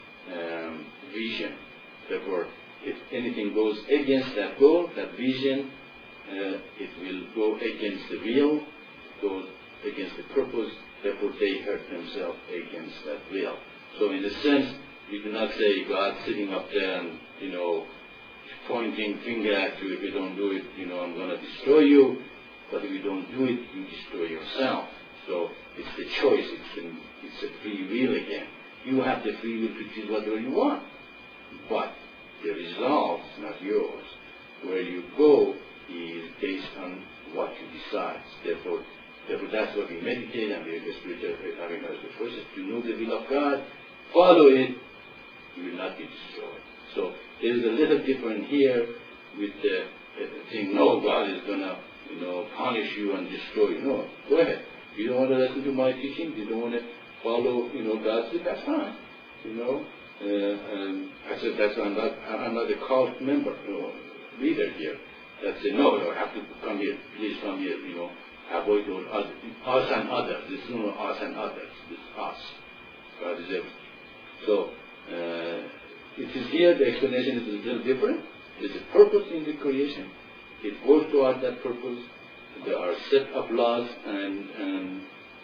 um, vision. Therefore, if anything goes against that goal, that vision, uh, it will go against the will, goes against the purpose, therefore they hurt themselves against that will. So in a sense, you do not say God sitting up there and, you know, pointing finger at you, if you don't do it, you know, I'm going to destroy you. But if you don't do it, you destroy yourself. So it's the choice, it's, an, it's a free will again. You have the free will to choose whatever you want. But the result is not yours. Where you go is based on what you decide. Therefore, therefore that's what we meditate and we have the spiritual having as the process. To know the will of God, follow it, you will not be destroyed. So there is a little different here with the uh, thing, no, God is going to, you know, punish you and destroy you. No, go ahead. You don't want to listen to my teaching, you don't want to follow, you know, God's will, that's fine. You know, uh, um, I said that's I'm not I'm not a cult member, you know, leader here. That say no, you have to come here, please come here, you know, avoid all other, us and others. This is not us and others. This is us. God is everything. So uh, it is here. The explanation is a little different. There's a purpose in the creation. It works toward that purpose. There are set of laws and, and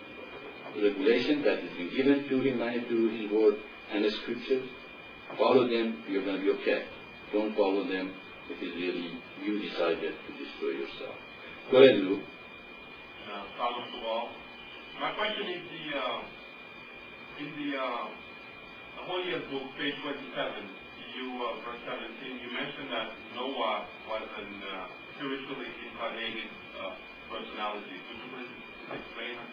regulations that has been given to humanity through His Word and the Scriptures. Follow them, you're going to be okay. Don't follow them, it is really you decided to destroy yourself. Go ahead, Lou. Uh, Problem to all. My question is the uh, in the uh, the Holy Book, page twenty-seven, you uh, verse seventeen, you mentioned that Noah was an uh, spiritually incarnated uh, personality. Could you please explain that?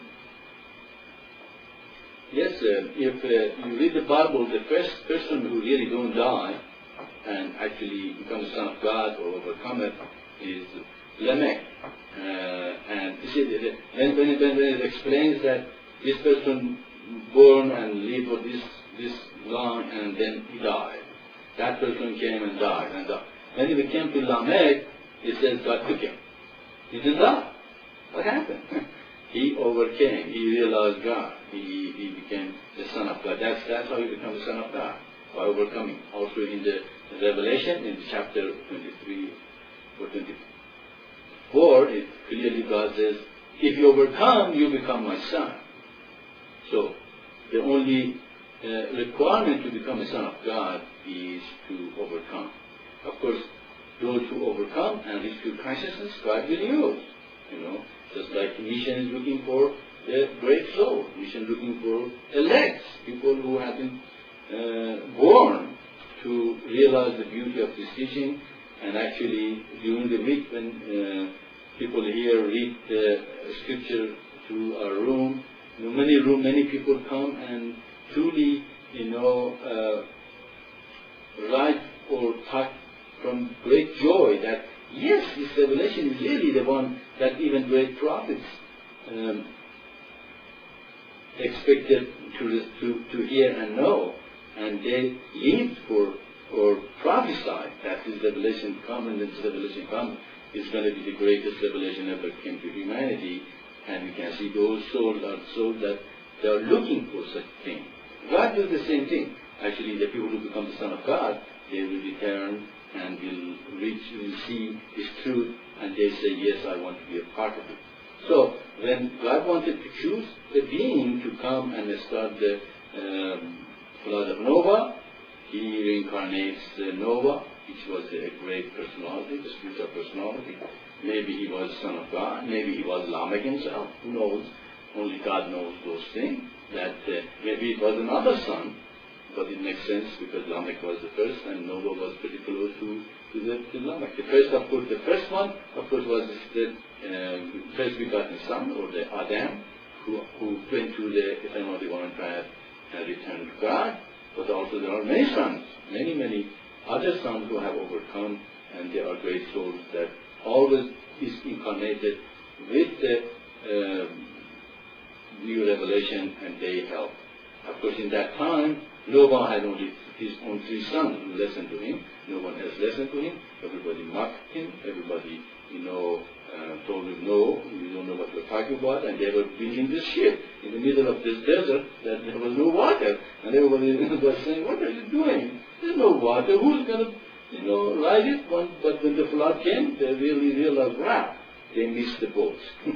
Yes, uh, if uh, you read the Bible, the first person who really don't die and actually becomes the Son of God or overcome it is Lamech. Uh, and you see, when, when, it, when it explains that this person born and lived for this, this long and then he died. That person came and died and died. When he came to Lamech, it says God took him. He didn't die. What happened? He overcame. He realized God. He, he became the Son of God. That's, that's how he became the Son of God, by overcoming. Also in the Revelation, in chapter twenty-three or twenty-four, it clearly God says, if you overcome, you become my son. So the only uh, requirement to become a son of God is to overcome. Of course, those who overcome and reach to consciousness, God will use. You know, just like mission is looking for the great soul, mission looking for elects, people who have been uh, born to realize the beauty of this teaching. And actually, during the week when uh, people here read the scripture to our room, you know, many room, many people come and truly, you know, uh, write or talk from great joy that yes, this revelation is really the one that even great prophets um, expected to, to to hear and know, and they lived for or prophesied that this revelation come, and this revelation come is going to be the greatest revelation ever came to humanity. And we can see those souls are souls that they are looking for such thing. God does the same thing. Actually, the people who become the Son of God, they will return and will reach, will see His truth, and they say, yes, I want to be a part of it. So, when God wanted to choose a being to come and start the um, flood of Noah, He reincarnates uh, Noah, which was a great personality, the spiritual personality. Maybe he was Son of God, maybe he was Lamech himself, who knows? Only God knows those things. That uh, maybe it was another son, but it makes sense because Lamech was the first and Noah was pretty close to, to, the, to Lamech. The first, of course, the first one, of course, was the uh, first begotten son, or the Adam, who, who went through the eternal divine path and returned to God. But also there are many sons, many, many other sons who have overcome, and they are great souls that always is incarnated with the uh, new revelation, and they help. Of course, in that time, Noah had only his own three sons who listened to him. No one else listened to him. Everybody mocked him. Everybody, you know, uh, told him, no, you don't know what you're talking about. And they were building this ship in the middle of this desert that there was no water. And everybody was saying, what are you doing? There's no water. Who's going to, you know, ride it? But when the flood came, they really realized, wow, they missed the boat.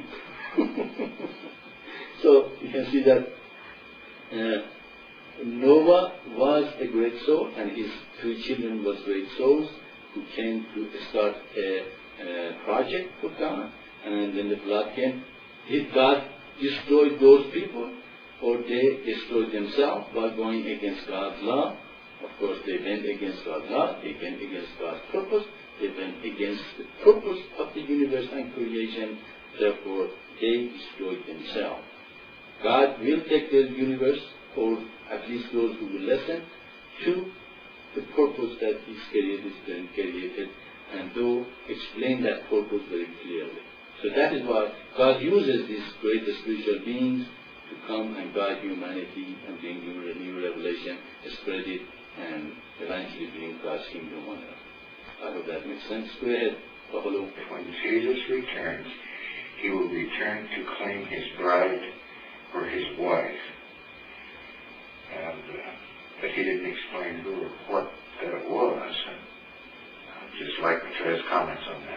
So you can see that uh, Noah was a great soul, and his three children was great souls who came to start a, a project for God. And when the flood came, did God destroy those people, or they destroyed themselves by going against God's law? Of course, they went against God's law, they went against God's purpose, they went against the purpose of the universe and creation, therefore they destroyed themselves. God will take the universe, or at least those who will listen, to the purpose that He's created, and created, and to explain that purpose very clearly. So that is why God uses these great spiritual beings to come and guide humanity and bring new, new revelation, spread it, and eventually bring God's kingdom on earth. I hope that makes sense. Go ahead, Buffalo. When Jesus returns, He will return to claim His bride for His wife. And, uh, but He didn't explain who or what that was. And I'd just like to have comments on that.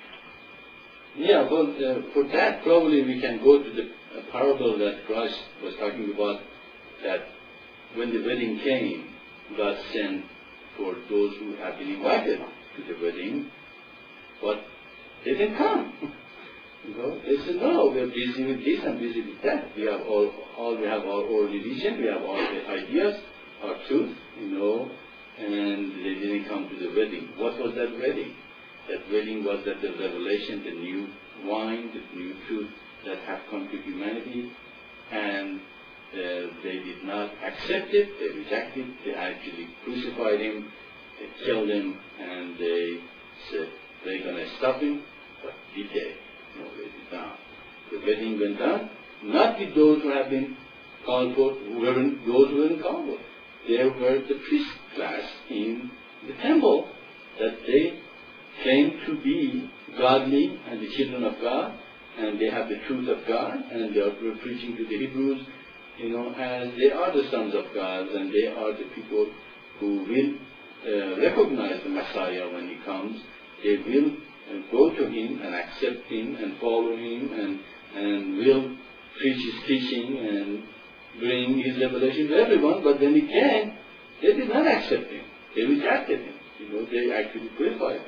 Yeah, well, uh, for that probably we can go to the uh, parable that Christ was talking about, that when the wedding came, God sent for those who have been invited to the wedding, but they didn't come. You know, they said, no, we're busy with this and busy with that. We have all, all we have our own religion, we have all the ideas, our truth, you know, and they didn't come to the wedding. What was that wedding? That wedding was that the revelation, the new wine, the new truth that have come to humanity, and uh, they did not accept it, they rejected it, they actually crucified him, they killed him, and they said they're going to stop him, but did they? No, they did not. The wedding went on, not with those who have been called for, who weren't, those who weren't called for. There were the priest class in the temple that they claim to be godly and the children of God, and they have the truth of God, and they are preaching to the Hebrews, you know, as they are the sons of God, and they are the people who will uh, recognize the Messiah when He comes. They will uh, go to Him and accept Him and follow Him, and, and will preach His teaching and bring His revelation to everyone. But when He came, they did not accept Him. They rejected Him. You know, they actually crucified Him.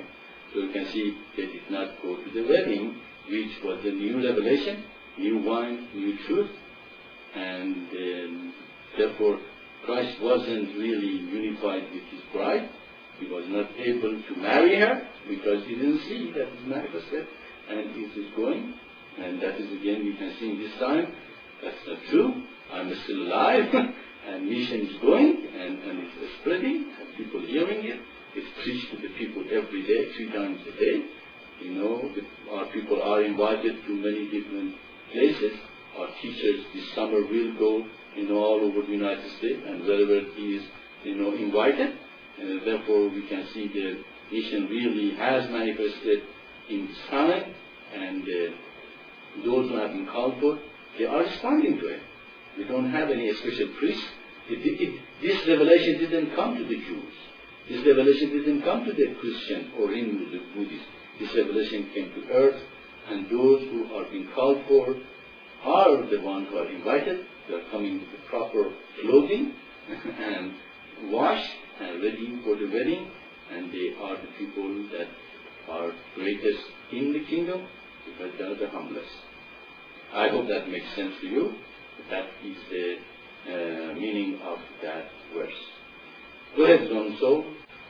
So you can see they did not go to the wedding, which was the new revelation, new wine, new truth, and um, therefore Christ wasn't really unified with his bride. He was not able to marry her because he didn't see that is manifested and it is going. And that is again we can see in this time, that's not true. I'm still alive and mission is going and, and it's spreading and people hearing it. It's preached to the people every day, three times a day. You know, the, our people are invited to many different places. Our teachers this summer will go, you know, all over the United States and wherever he is, you know, invited. And therefore we can see the mission really has manifested in time, and uh, those who have been called for, they are responding to it. We don't have any special priests. It, it, it, this revelation didn't come to the Jews. This revelation didn't come to the Christian or Hindu, the Buddhist. This revelation came to earth, and those who are being called for are the ones who are invited. They are coming with the proper clothing and washed and ready for the wedding, and they are the people that are greatest in the kingdom because they are the humblest. I hope that makes sense to you. That is the uh, meaning of that verse. Go ahead, Zonso.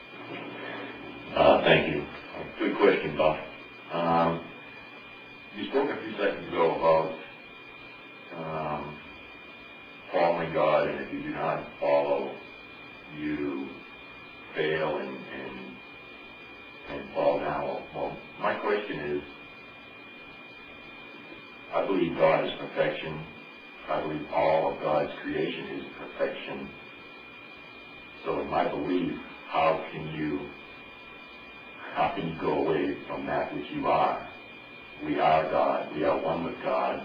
Uh, thank you. Good question, Bob. Um, you spoke a few seconds ago about um, following God, and if you do not follow, you fail and, and, and fall down. Well, my question is, I believe God is perfection. I believe all of God's creation is perfection. So in my belief, how can you how can you go away from that which you are? We are God. We are one with God.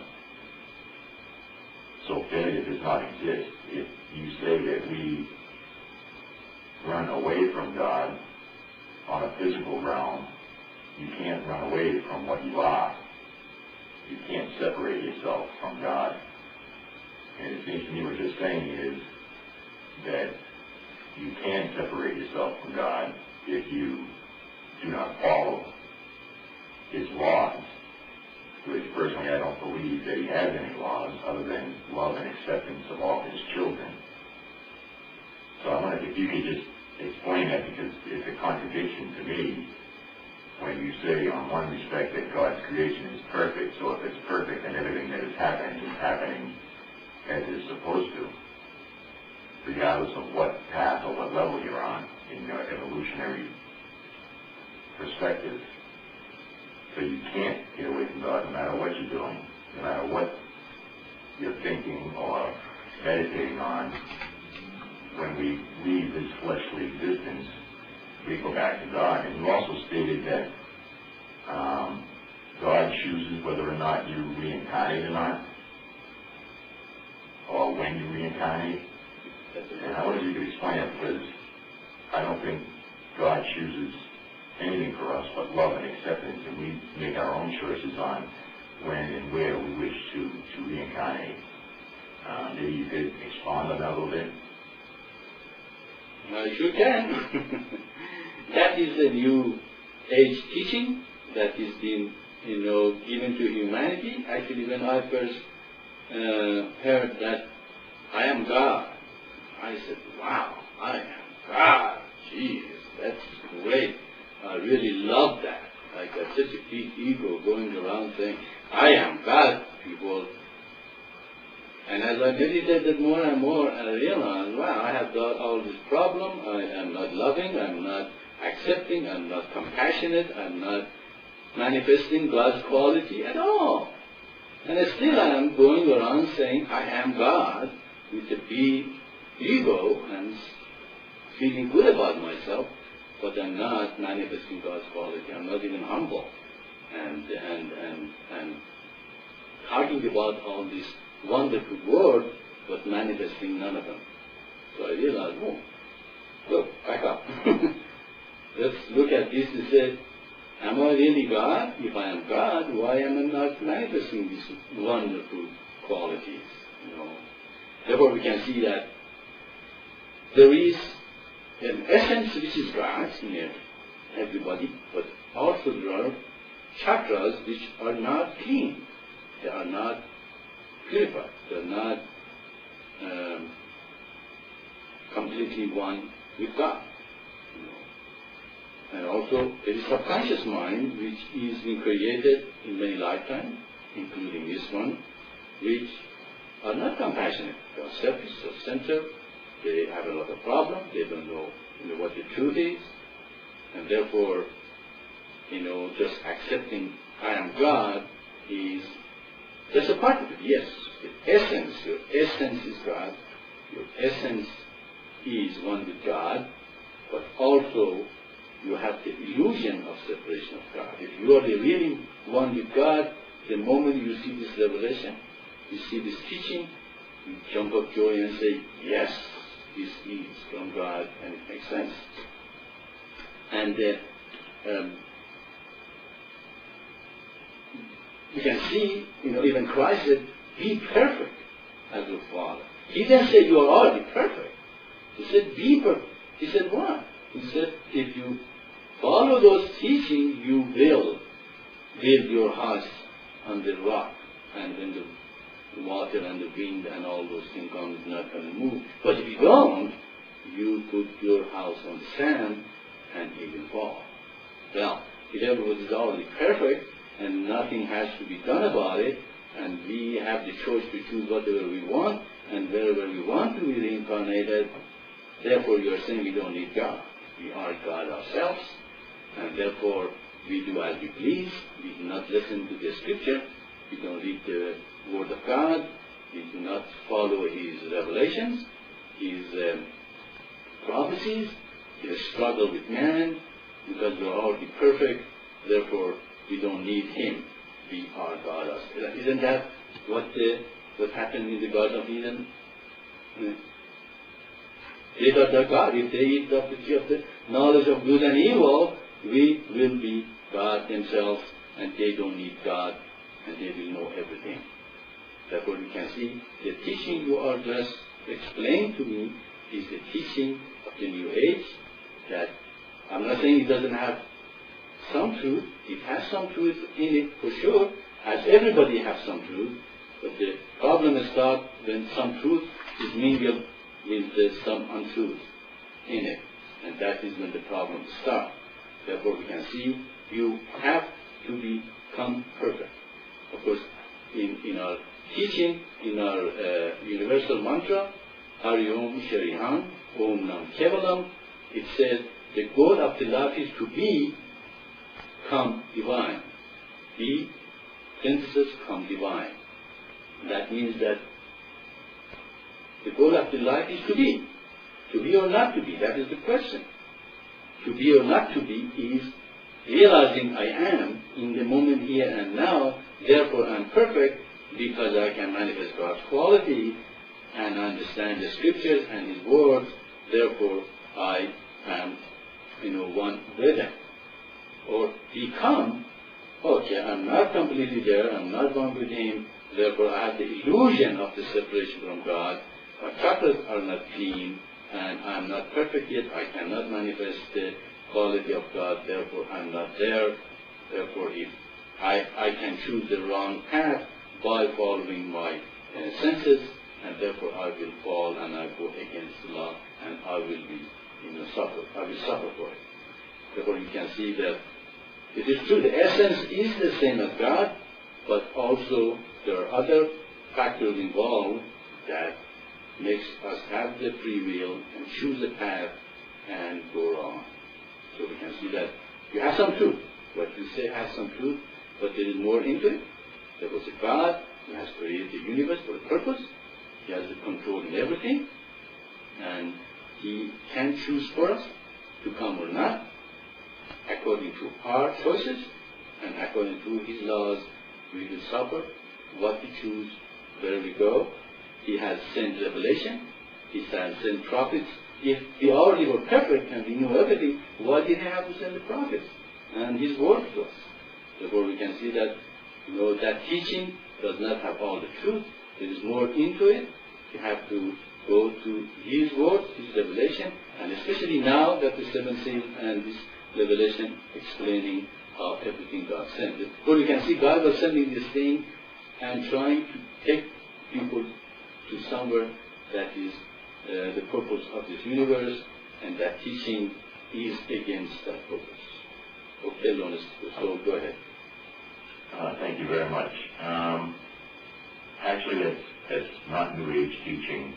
So failure does not exist. If you say that we run away from God on a physical realm, you can't run away from what you are. You can't separate yourself from God. And it seems to me what you're saying is that you can separate yourself from God if you do not follow His laws, which personally I don't believe that He has any laws other than love and acceptance of all His children. So I wonder if you could just explain that, because it's a contradiction to me when you say on one respect that God's creation is perfect. So if it's perfect, then everything that is happening is happening as it's supposed to, regardless of what path or what level you're on in your evolutionary perspective. So you can't get away from God no matter what you're doing, no matter what you're thinking or meditating on. When we leave this fleshly existence, we go back to God. And you also stated that um, God chooses whether or not you reincarnate or not, or when you reincarnate. And I wonder if you could explain it, because I don't think God chooses anything for us but love and acceptance, and we make our own choices on when and where we wish to, to reincarnate. Uh, maybe you could expand on that a little bit. I sure can. That is the new age teaching that is being, you know, given to humanity. Actually, when I first uh, heard that I am God, I said, wow, I am God. Jesus, that's great. I really love that. I got such a big ego going around saying, I am God, people. And as I meditated more and more, I realized, wow, I have got all this problem. I am not loving, I'm not accepting, I'm not compassionate, I'm not manifesting God's quality at all. And still I am going around saying, I am God, with a big ego and feeling good about myself, but I'm not manifesting God's quality. I'm not even humble. And, and, and, and talking about all this wonderful word, but manifesting none of them. So I realized, oh, look, back up. Let's look at this and say, am I really God? If I am God, why am I not manifesting these wonderful qualities? You know. Therefore, we can see that there is an essence which is God's in everybody, but also there are chakras which are not clean. They are not purified. They are not um, completely one with God. You know. And also, there is subconscious mind which is being created in many lifetimes, including this one, which are not compassionate. They are selfish, self-centered. They have a lot of problems. They don't know, you know what the truth is. And therefore, you know, just accepting I am God is just a part of it. Yes, the essence, your essence is God. Your essence is one with God. But also, you have the illusion of separation of God. If you are the really one with God, the moment you see this revelation, you see this teaching, you jump up joy and say, yes, this is from God, and it makes sense. And uh, um, you can see, you know, even Christ said, be perfect as your Father. He didn't say you are already perfect. He said, be perfect. He said, what? He said, if you follow those teachings, you will build your house on the rock, and then the water and the wind and all those things come, it's not going to move. But if you don't, you put your house on the sand and it will fall. Well, if everyone is already perfect and nothing has to be done about it, and we have the choice to choose whatever we want and wherever we want to be reincarnated, therefore you are saying we don't need God. We are God ourselves, and therefore we do as we please. We do not listen to the scripture. We don't read the Word of God. We do not follow His revelations, His um, prophecies, His struggle with man, because we are already perfect. Therefore, we don't need Him. We are God ourselves. Isn't that what the, what happened in the Garden of Eden? They thought that God, if they eat of the tree of the knowledge of good and evil, we will be God themselves, and they don't need God, and they will know everything. Therefore, you can see the teaching you are just explained to me is the teaching of the New Age. That I'm not saying it doesn't have some truth. It has some truth in it for sure, as everybody has some truth. But the problem is that when some truth is mingled with uh, some untruth in it, and that is when the problems start. Therefore, we can see you have to become perfect. Of course, in, in our teaching, in our uh, universal mantra, Hari Om Sharihan, Om Nam Kevalam, it says the goal of the life is to be, come divine. Be, synthesis, come divine. That means that the goal of the life is to be. To be or not to be, that is the question. To be or not to be is realizing I am in the moment here and now, therefore I am perfect because I can manifest God's quality and understand the scriptures and His words, therefore I am, you know, one with Him. Or become, okay, I'm not completely there, I'm not one with Him, therefore I have the illusion of the separation from God, my chakras are not clean, and I'm not perfect yet, I cannot manifest the quality of God, therefore I'm not there. Therefore, if I, I can choose the wrong path by following my uh, senses, and therefore I will fall and I go against the law, and I will be, you know, suffer. I will suffer for it. Therefore, you can see that it is true. The essence is the same as God, but also there are other factors involved that makes us have the free will and choose the path and go wrong. So we can see that you have some truth. What you say has some truth, but there is more into it. There was a God who has created the universe for a purpose. He has the control in everything, and He can choose for us to come or not, according to our choices, and according to His laws, we will suffer what we choose, where we go. He has sent revelation. He has sent prophets. If we already were perfect and we knew everything, why did He have to send the prophets and His word to us? Therefore, we can see that, you know, that teaching does not have all the truth. There is more into it. You have to go to His word, His revelation, and especially now that the seven seals and this revelation explaining of everything God sent. But we can see God was sending this thing and trying to take people to somewhere that is uh, the purpose of this universe, and that teaching is against that purpose. Okay, Lawrence, so go ahead. Uh, thank you very much. Um, actually, it's, it's not New Age teaching.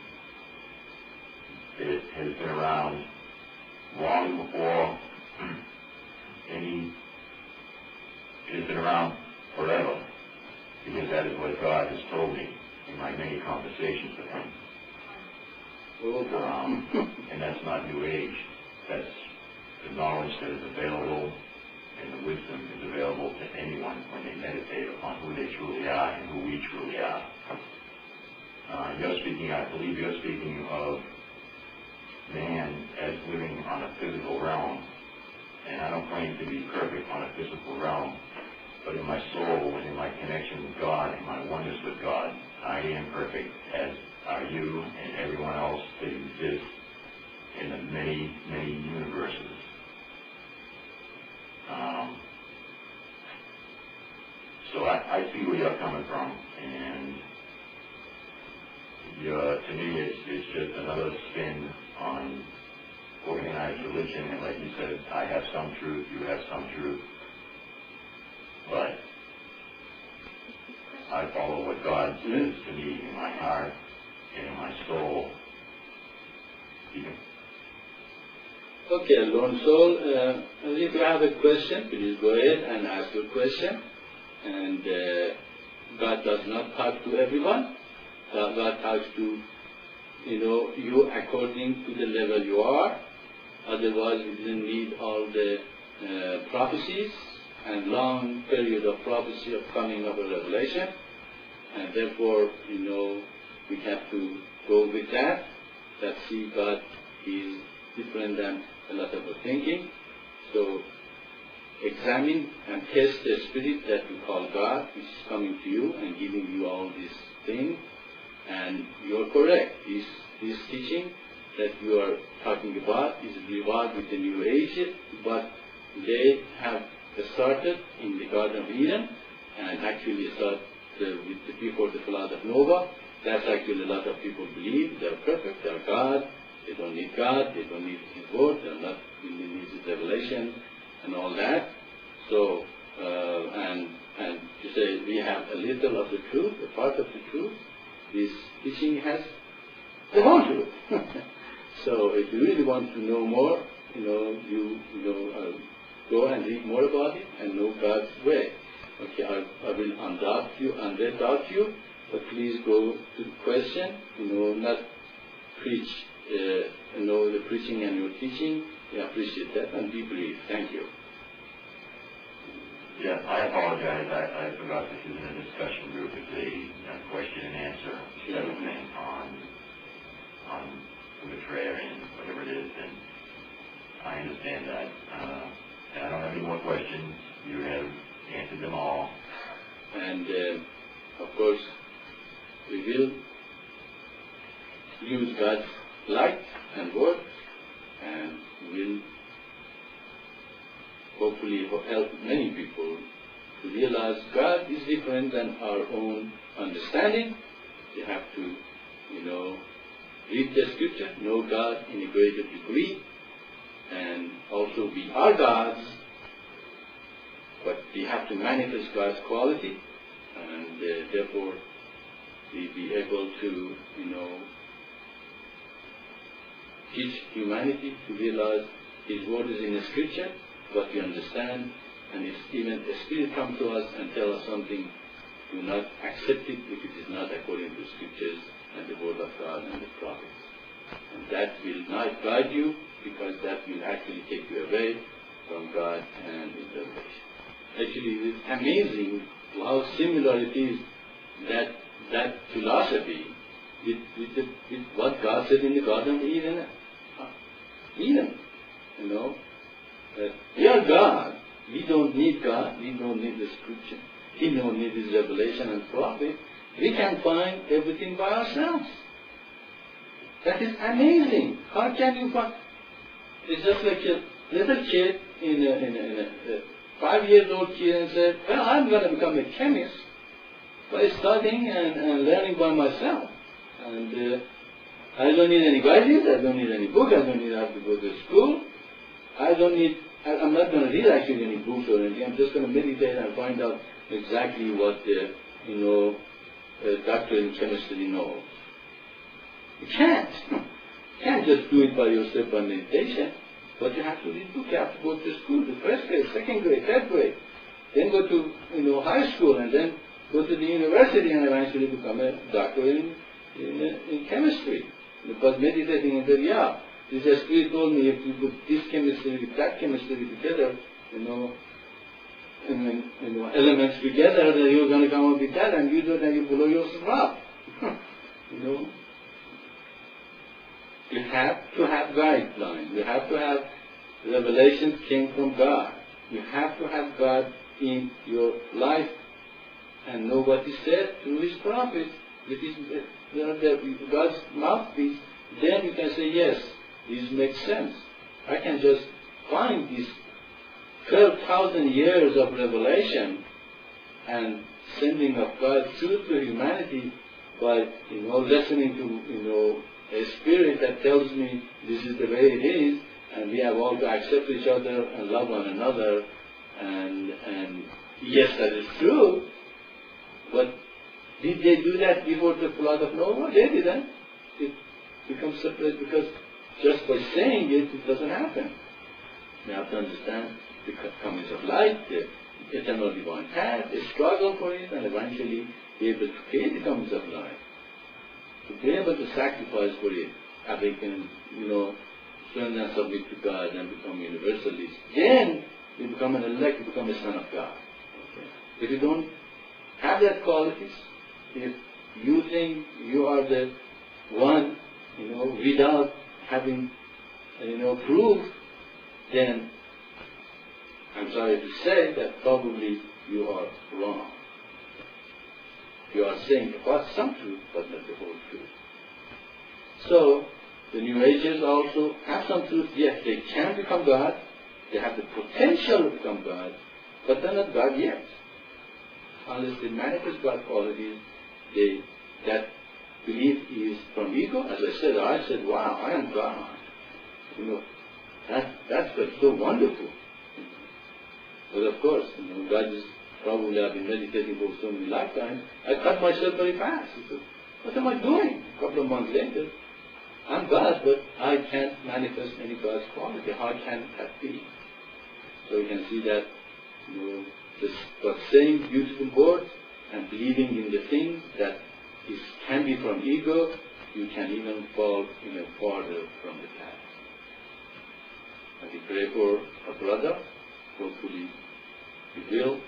It has been around long before any, it has been around forever, because that is what God has told me in my many conversations with Him. Um, and that's not New Age. That's the knowledge that is available, and the wisdom is available to anyone when they meditate upon who they truly are and who we truly are. Uh, you're speaking, I believe you're speaking of man as living on a physical realm, and I don't claim to be perfect on a physical realm, but in my soul and in my connection with God and my oneness with God, I am perfect, as are you and everyone else that exists in the many, many universes. Um, so I, I see where you're coming from, and you're, to me it's, it's just another spin on organized religion, and like you said, I have some truth, you have some truth, but I follow what God says to me in my heart and in my soul. You can Okay, Lone Soul, uh, if you have a question, please go ahead and ask your question. And uh, God does not talk to everyone. God, God talks to, you know, you according to the level you are. Otherwise, we didn't need all the uh, prophecies and long period of prophecy of coming of a revelation. And therefore, you know, we have to go with that. That see God is different than a lot of our thinking. So examine and test the spirit that we call God, which is coming to you and giving you all these things. And you're correct. This, this teaching that you are talking about is revived with the New Age, but they have started in the Garden of Eden and actually started with the, before the flood of Noah. That's actually a lot of people believe they're perfect, they're God. They don't need God, they don't need His word, they're not really need His revelation and all that. So, uh, and and to say we have a little of the truth, a part of the truth, this teaching has the whole truth. So if you really want to know more, you know, you, you know, uh, go and read more about it and know God's way. Okay, I, I will undoubt you, underdoubt you, but please go to the question, you know, not preach. Uh, you know, the preaching and your teaching, we appreciate that, and be brief. Thank you. Yeah, I apologize. I, I forgot this isn't a discussion group. It's a, a question and answer type of thing on, on the prayer and whatever it is, and I understand that. Uh, and I don't have any more questions. You have answered them all. And, uh, of course, we will use God's light and word, and will hopefully help many people to realize God is different than our own understanding. You have to, you know, read the scripture, know God in a greater degree, and also we are gods, but we have to manifest God's quality, and uh, therefore we be able to, you know, teach humanity to realize His word is in the scripture, what we understand, and if even a spirit comes to us and tell us something, do not accept it if it is not according to scriptures and the word of God and the prophets. And that will not guide you, because that will actually take you away from God and His revelation. Actually, it is amazing how similar it is, that that philosophy with, with, the, with what God said in the Garden of Eden. Eden, you know, that we are God. We don't need God. We don't need the scripture. We don't need His revelation and prophet. We can find everything by ourselves. That is amazing. How can you find? It's just like a little kid in a, in a, in a, five-years-old kid and said, well, I'm going to become a chemist by studying and, and learning by myself. And uh, I don't need any guidance, I don't need any book, I don't need to have to go to school. I don't need, I, I'm not going to read actually any books or anything. I'm just going to meditate and find out exactly what the, you know, uh, doctor in chemistry knows. You can't. You can't just do it by yourself by meditation. But you have to read books. You have to go to school, the first grade, second grade, third grade. Then go to, you know, high school and then go to the university and eventually become a doctor in, in, in chemistry. Because meditating and then, yeah, this spirit told me if you put this chemistry with that chemistry together, you know, and then, you know, elements together, then you're going to come up with that, and you do it and you blow yourself up. You know? You have to have guidelines. You have to have revelations came from God. You have to have God in your life and know what He said through His prophets, with His, you know, the, God's mouthpiece. Then you can say, yes, this makes sense. I can just find these twelve thousand years of revelation and sending of God's truth to humanity by, you know, listening to, you know, a spirit that tells me this is the way it is, and we have all to accept each other and love one another, and and yes, that is true. But did they do that before the flood of Noah? They didn't. It becomes separate because just by saying it, it doesn't happen. You have to understand the comings of light, the eternal divine path, the struggle for it, and eventually be able to pay the comings of light. To be able to sacrifice for it, awaken, you know, surrender and submit to God and become universalists. Then you become an elect, you become a son of God. Okay? If you don't have that qualities, if you think you are the one, you know, without having, you know, proof, then I'm sorry to say that probably you are wrong. You are saying about some truth, but not the whole truth. So, the New Agers also have some truth. Yes, they can become God. They have the potential to become God, but they're not God yet. Unless they manifest God qualities, they, that belief is from ego. As I said, I said, wow, I am God. You know, that, that's so wonderful. But of course, you know, God is probably, I've been meditating for so many lifetimes, I cut myself very fast. I said, what am I doing? A couple of months later, I'm God, but I can't manifest any God's quality. How can that be? So you can see that, you know, just but saying beautiful words and believing in the things that is, can be from ego, you can even fall even farther from the path. And we pray for a brother, hopefully he will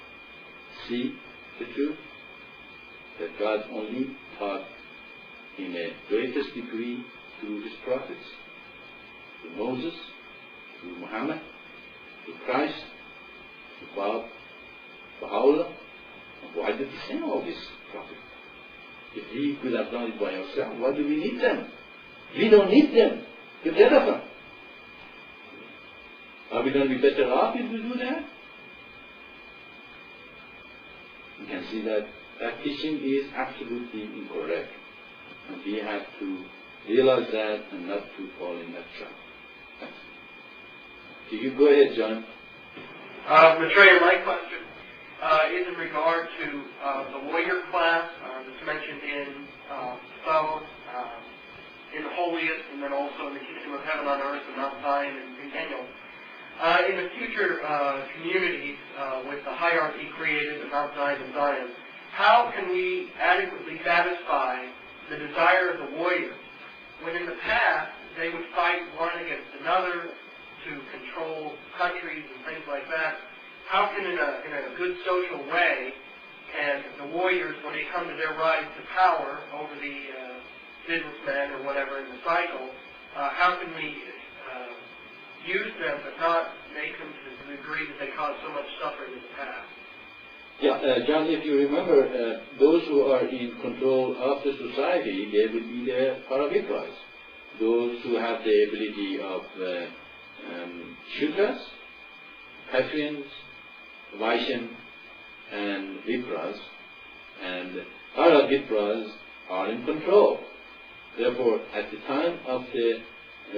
see the truth, that God only taught in a greatest degree through His prophets, through Moses, through Muhammad, through Christ, through Bob, Baha'u'llah. Why did He send all these prophets? If He could have done it by Himself, why do we need them? We don't need them. We're dead of them. Are we going to be better off if we do that? You can see that that teaching is absolutely incorrect. And we have to realize that and not to fall in that trap. So you go ahead, John. Uh, Maitreya, my question uh, is in regard to uh, the warrior class uh, that's mentioned in uh, Psalm, uh, in the holiest, and then also in the kingdom of heaven on earth and Mount Zion and, and Daniel. Uh, in the future uh, communities uh, with the hierarchy created at Mount Zion and Zion, how can we adequately satisfy the desire of the warriors when in the past they would fight one against another to control countries and things like that? How can, in a, in a good social way, can the warriors, when they come to their rise to power over the uh, businessmen or whatever in the cycle, uh, how can we uh, use them but not make them to the degree that they caused so much suffering in the past? Yeah, uh, John, if you remember, uh, those who are in control of the society, they will be the Paravikas. Those who have the ability of uh, um, Shudras, Patrians, Vaishyan and Vipras, and Para Vipras are in control. Therefore, at the time of the uh,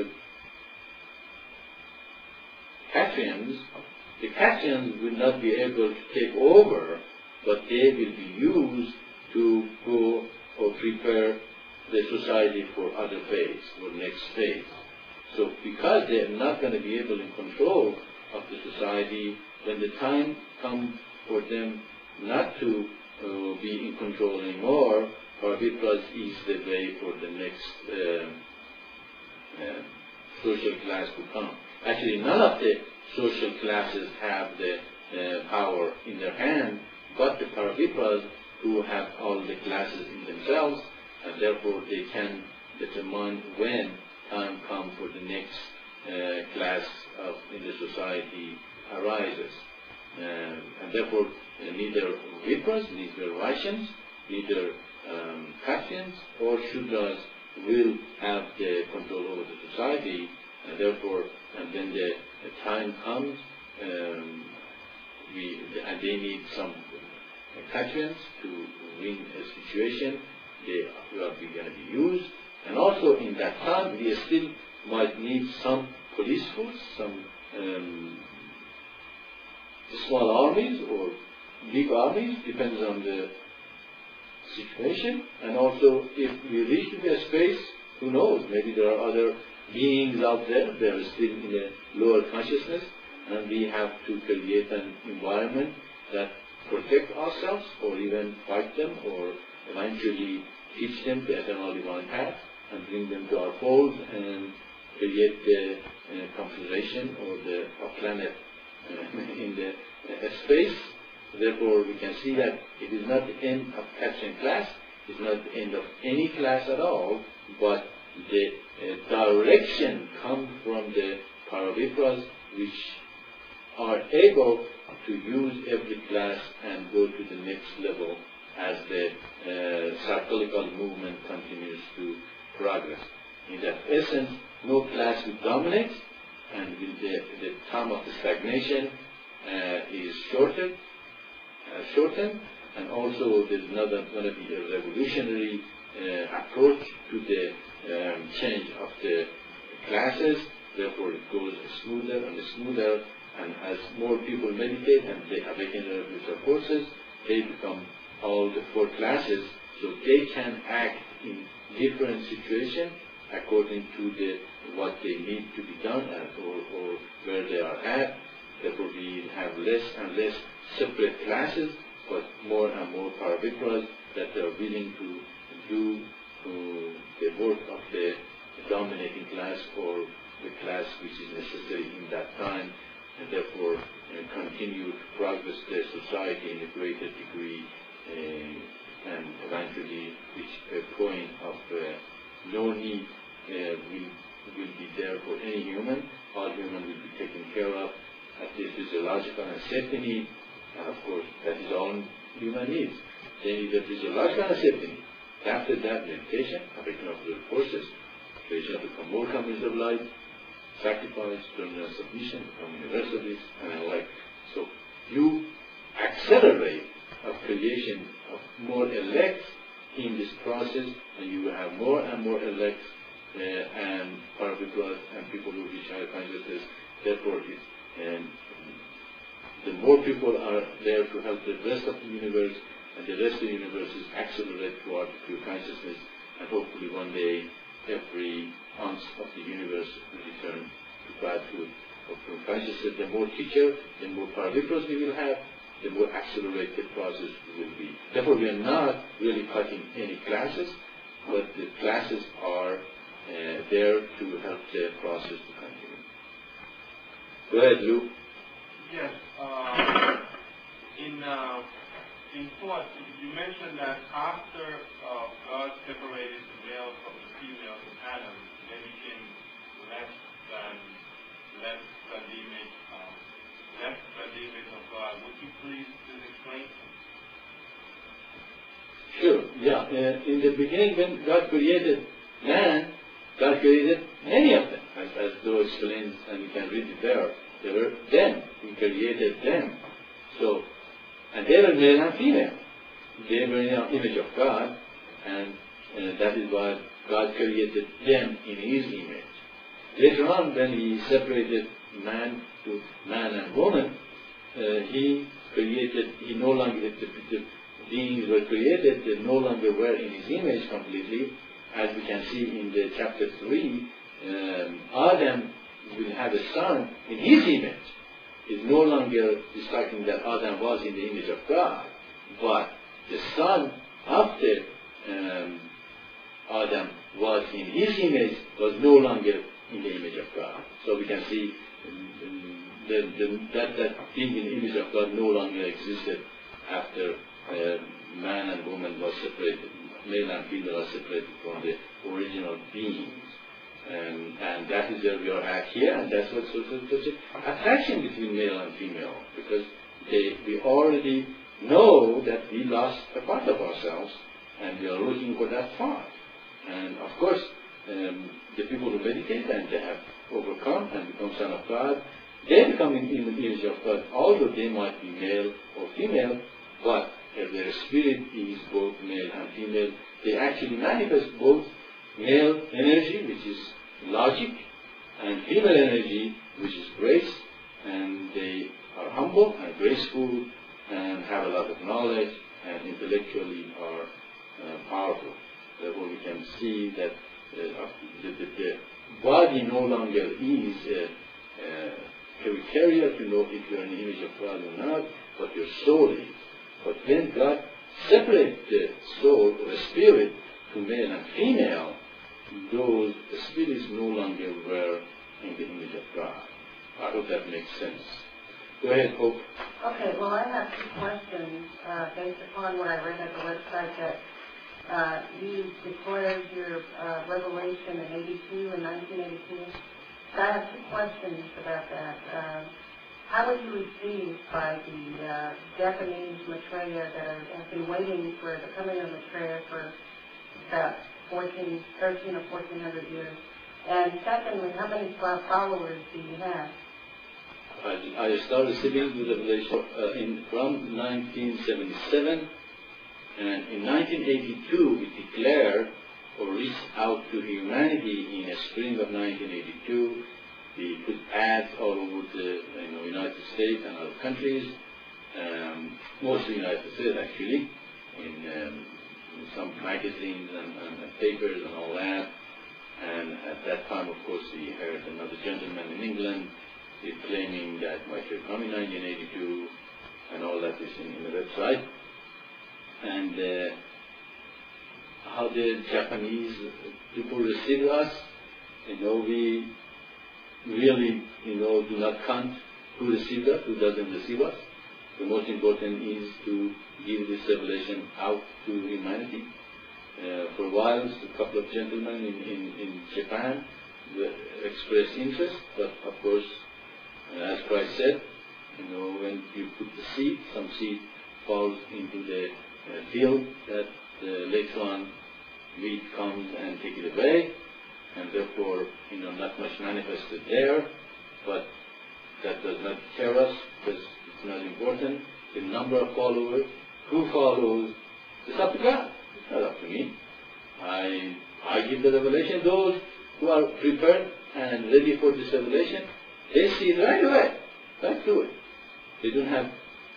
Kshatriyans, the Kshatriyans will not be able to take over, but they will be used to go or prepare the society for other phase, or next phase. So because they are not going to be able in control of the society, when the time comes for them not to uh, be in control anymore, Parvitras is the way for the next uh, uh, social class to come. Actually, none of the social classes have the uh, power in their hand, but the Parvitras who have all the classes in themselves, and therefore they can determine when time comes for the next uh, class of, in the society arises. Uh, and therefore, uh, neither Vipras, neither Vaishyans, neither um, Kshatriyans or Shudras will have the control over the society, and therefore, and when the, the time comes, um, we, and they need some Kshatriyans to win a situation, they are going to be used. And also in that time, we still might need some police force, some um, small armies or big armies, depends on the situation. And also, if we reach to the space, who knows, maybe there are other beings out there, they are still in a lower consciousness, and we have to create an environment that protect ourselves, or even fight them, or eventually teach them the eternal divine path, and bring them to our fold, and create the uh, configuration or the uh, planet uh, in the uh, space. Therefore, we can see that it is not the end of Kshatriya class, it is not the end of any class at all, but the uh, direction comes from the Paravipras, which are able to use every class and go to the next level as the uh, cyclical movement continues to progress. In that essence, no class will dominate, and with the, the time of the stagnation uh, is shortened, uh, shortened, and also there's not going to be a revolutionary uh, approach to the um, change of the classes. Therefore, it goes smoother and smoother, and as more people meditate and they awaken their spiritual forces, they become all the four classes, so they can act in different situations according to the what they need to be done and, or, or where they are at. Therefore, we have less and less separate classes, but more and more Paravipras that are willing to do uh, the work of the dominating class or the class which is necessary in that time, and therefore uh, continue to progress the society in a greater degree, uh, and eventually reach a point of uh, no need uh, will, will be there for any human. All human will be taken care of at the physiological and safety need. And of course, that is all human needs. They need the physiological and safety need. After that, meditation, awakening of the forces, creation of become more companies of life, sacrifice, terminal submission, become universalists, and the like. So you accelerate of creation of more elects in this process, and you will have more and more elects uh, and Paravipras and people who reach higher consciousness. Therefore, it, and the more people are there to help the rest of the universe, and the rest of the universe is accelerate toward pure consciousness, and hopefully one day every ounce of the universe will return to Godhood of pure consciousness. The more teacher, the more Paravipras we will have, the more accelerated process will be. Therefore, we are not really cutting any classes, but the classes are uh, there to help the process to continue. Go ahead, Luke. Yes. Uh, in uh, in thought, you mentioned that after uh, God separated the male from the female in Adam, they became less than less than the image, um, less than the image of God. Would you please please explain? Sure. Yeah. Uh, in the beginning, when God created man, God created many of them, as, as though explains, and you can read it there. They were them. He created them. So, and they were male and female. They were in the image of God, and uh, that is why God created them in His image. Later on, when He separated man to man and woman, uh, He created, He no longer, the, the beings were created, they no longer were in His image completely. As we can see in the chapter three, um, Adam will have a son in His image. It's no longer describing that Adam was in the image of God, but the son after um, Adam was in His image was no longer in the image of God. So we can see um, the, the, that, that being in the image of God no longer existed after uh, man and woman was separated, male and female are separated from the original beings. Um, and that is where we are at here, and that's what's such an attraction between male and female, because they, we already know that we lost a part of ourselves, and we are looking for that part. And of course, um, the people who meditate and they have overcome and become son of God, they become in, in the image of God, although they might be male or female, but if their spirit is both male and female, they actually manifest both male energy, which is logic, and female energy, which is grace, and they are humble and graceful and have a lot of knowledge and intellectually are uh, powerful. Therefore, we can see that uh, the, the, the body no longer is uh, uh, precarious to know if you are in the image of God or not, but your soul is. But when God separates the soul or the spirit to male and female, those spirits no longer were in the image of God. I hope that makes sense. Go ahead, Hope. Okay, well, I have two questions uh, based upon what I read at the website that uh, you declared your uh, revelation in eighty-two, in nineteen eighty-two. So I have two questions about that. Uh, how were you received by the uh, Japanese Maitreya that are, have been waiting for the coming of Maitreya for about fourteen, thirteen or fourteen hundred years? And secondly, how many followers do you have? I, I started receiving the revelation uh, in, from nineteen seventy-seven, and in nineteen eighty-two we declared or reached out to humanity in the spring of nineteen eighty-two. We put ads all over the you know, United States and other countries, um, mostly United States actually, in, um, in some magazines and, and, and papers and all that. And at that time, of course, we heard another gentleman in England claiming that might have come in nineteen eighty-two, and all that is in, in the website. And uh, how the Japanese people receive us, you know, we really, you know, do not count who received us, who doesn't receive us. The most important is to give this revelation out to humanity. Uh, for a while, a couple of gentlemen in, in, in Japan expressed interest, but of course, uh, as Christ said, you know, when you put the seed, some seed falls into the uh, field, that uh, later on weed comes and take it away, and therefore, you know, not much manifested there, but that does not deter us, because it's not important. The number of followers, who follows, it's up to God. It's not up to me. I I give the revelation. Those who are prepared and ready for this revelation, they see it right away. Right through it. They don't have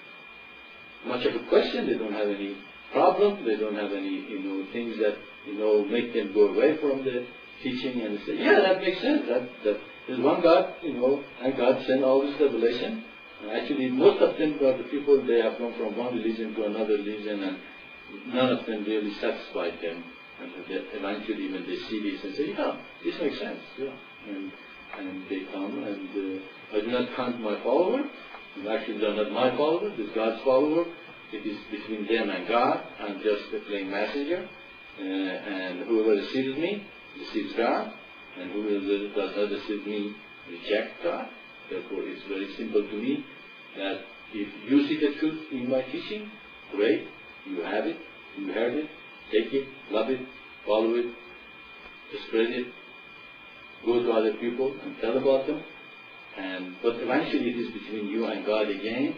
much of a question. They don't have any problem. They don't have any, you know, things that, you know, make them go away from the teaching and say, yeah, that makes sense. That, that there's one God, you know, and God sent all this revelation. And actually, most of them are the people, they have come from one religion to another religion, and none of them really satisfied them. And they eventually, when they see this, and say, yeah, this makes sense. Yeah. And, and they come, and uh, I do not count my follower. And actually, they're not my follower, it's God's follower. It is between them and God. I'm just a plain messenger. Uh, and whoever receives me, receives God. And whoever does not receive me, rejects God. Therefore, it's very simple to me that if you see the truth in my teaching, great, you have it, you heard it, take it, love it, follow it, spread it, go to other people and tell about them. And but eventually it is between you and God again.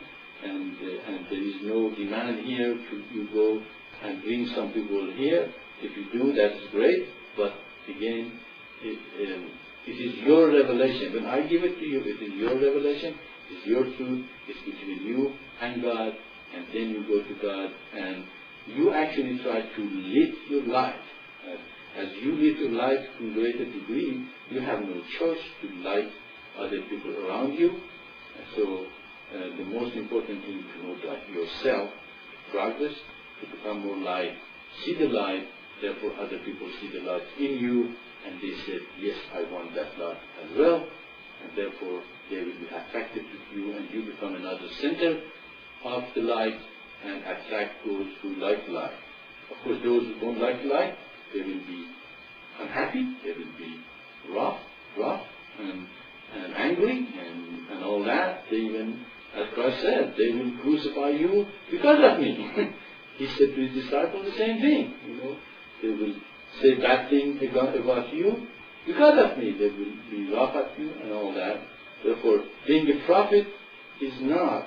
and uh, and there is no demand here to you go and bring some people here. If you do, that's great, but again, it, um, it is your revelation. When I give it to you, it is your revelation, it's your truth, it's between you and God, and then you go to God, and you actually try to live your life. Uh, as you live your life to a greater degree, you have no choice to light other people around you. And so uh, the most important thing to know that yourself, progress, to become more light, see the light, therefore other people see the light in you, and they said, yes, I want that light as well, and therefore they will be attracted to you, and you become another center of the light and attract those who like light. Of course, those who don't like light, they will be unhappy, they will be rough, rough, and, and angry, and, and all that. They even, as Christ said, they will crucify you because of me. He said to his disciples the same thing, you know. They will say bad things about you because of me. They will be rough at you and all that. Therefore, being a prophet is not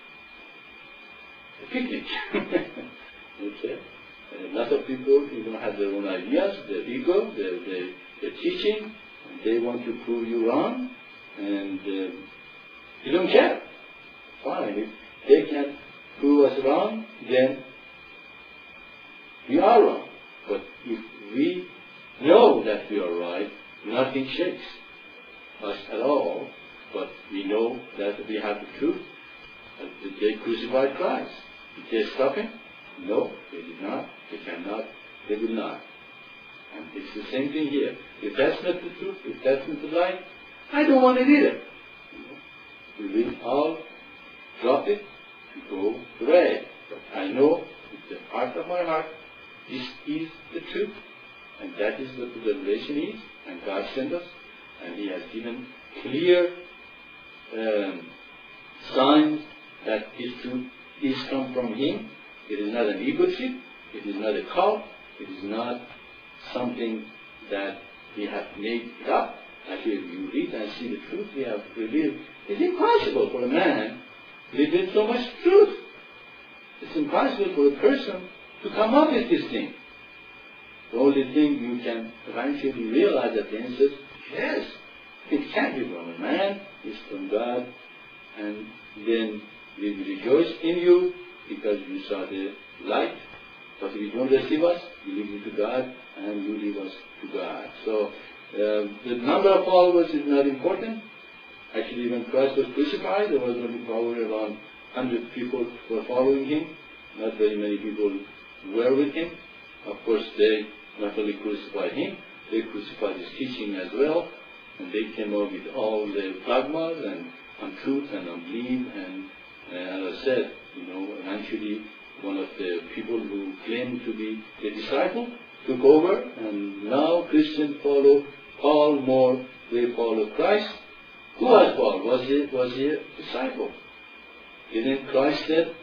a picnic. Okay? A lot of people, you know, have their own ideas, their ego, their, their, their teaching, and they want to prove you wrong, and uh, you don't care. Fine. If they can prove us wrong, then we are wrong. But if we know that we are right, nothing shakes us at all, but we know that we have the truth. And they crucified Christ. Did they stop him? No, they did not. They cannot. They will not. And it's the same thing here. If that's not the truth, if that's not the light, I don't want it either. We will all drop it to go away. But I know with the heart of my heart, this is the truth, and that is what the revelation is, and God sent us, and He has given clear um, signs that His truth is come from Him. It is not an ego trip, it is not a cult, it is not something that we have made it up. Actually, if you read and see the truth we have revealed, it's impossible for a man to reveal so much truth. It's impossible for a person to come up with this thing. The only thing you can eventually realize at the end is, yes, it can't be from a man, it's from God, and then we will rejoice in you because you saw the light. But if you don't receive us, we leave you to God, and you leave us to God. So uh, the number of followers is not important. Actually, when Christ was crucified, there was only probably around one hundred people who were following Him. Not very many people were with Him. Of course, they not only crucified Him, they crucified His teaching as well, and they came up with all the dogmas and untruth and unbelief, and, and as I said, you know, eventually one of the people who claimed to be a disciple took over, and now Christians follow Paul more, they follow Christ. Who was Paul? Was he, was he a disciple? Didn't Christ say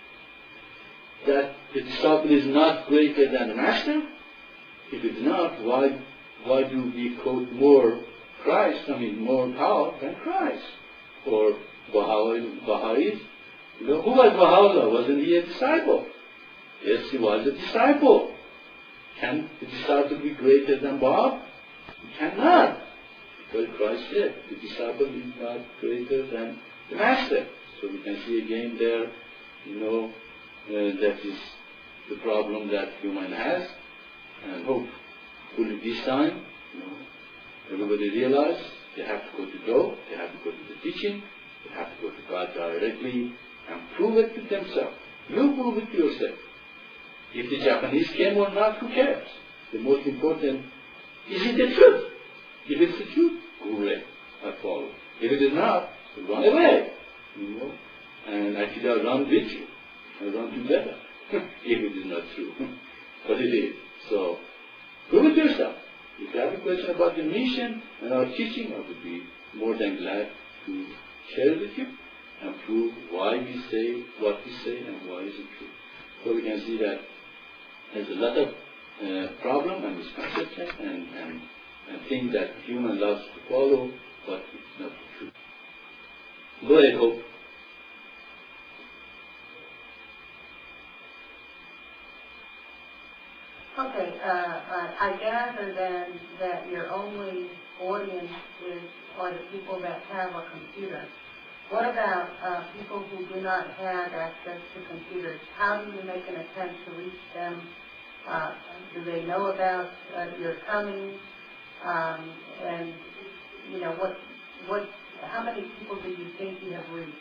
that the disciple is not greater than the master? If it's not, why why do we quote more Christ, I mean more Paul than Christ? Or Baha'is? You know, who was Baha'u'llah? Wasn't he a disciple? Yes, he was a disciple. Can the disciple be greater than Bob? He cannot. Because Christ said, the disciple is not greater than the master. So we can see again there, you know, uh, that is the problem that human has. And hopefully this time, you know, everybody realize they have to go to God, they have to go to the teaching, they have to go to God directly and prove it to themselves. You prove it to yourself. If the Japanese came or not, who cares? The most important, is it the truth? If it's the truth, great, I follow. If it is not, run away. You know? And actually I'll run with you. I'll run together. If it is not true. But it is. So, prove it yourself. If you have a question about the mission and our teaching, I would be more than glad to share it with you and prove why we say what we say and why is it true. So we can see that there's a lot of uh, problem and misconception and, and, and things that human loves to follow, but it's not true. Go ahead, Hope. I gather then that your only audience is, are the people that have a computer. What about uh, people who do not have access to computers? How do you make an attempt to reach them? Uh, do they know about uh, your coming? Um, and, you know, what, what, how many people do you think you have reached?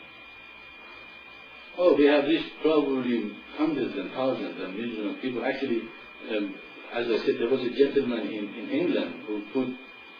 Oh, we have reached probably hundreds and thousands and millions of people. Actually, um, as I said, there was a gentleman in, in England who put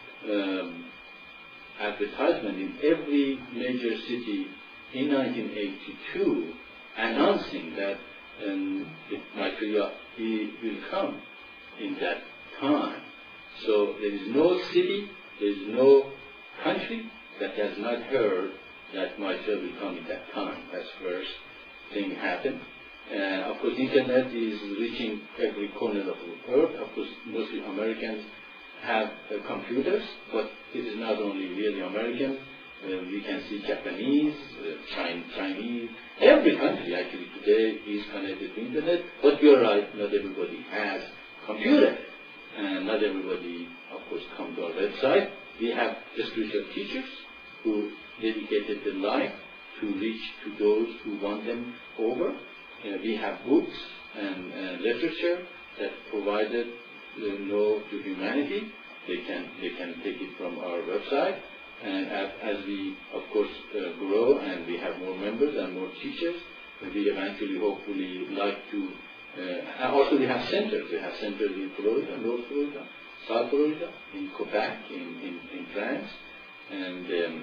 um, advertisement in every major city in nineteen eighty-two announcing that um, if Maitreya, he will come in that time. So there is no city, there is no country that has not heard that Maitreya will come in that time. That's first thing happened. And of course, internet is reaching every corner of the earth. Of course, mostly Americans have uh, computers, but it is not only really Americans. Uh, we can see Japanese, uh, Chin Chinese. Every country actually today is connected to internet. But you're right, not everybody has computer, and not everybody, of course, come to our website. We have spiritual teachers who dedicated their life to reach to those who want them over. Uh, we have books and uh, literature that provided uh, know to humanity. They can they can take it from our website, and as, as we of course uh, grow and we have more members and more teachers, we eventually hopefully like to. Uh, and also we have centers. We have centers in Florida, North Florida, South Florida, in Quebec, in in, in France, and um,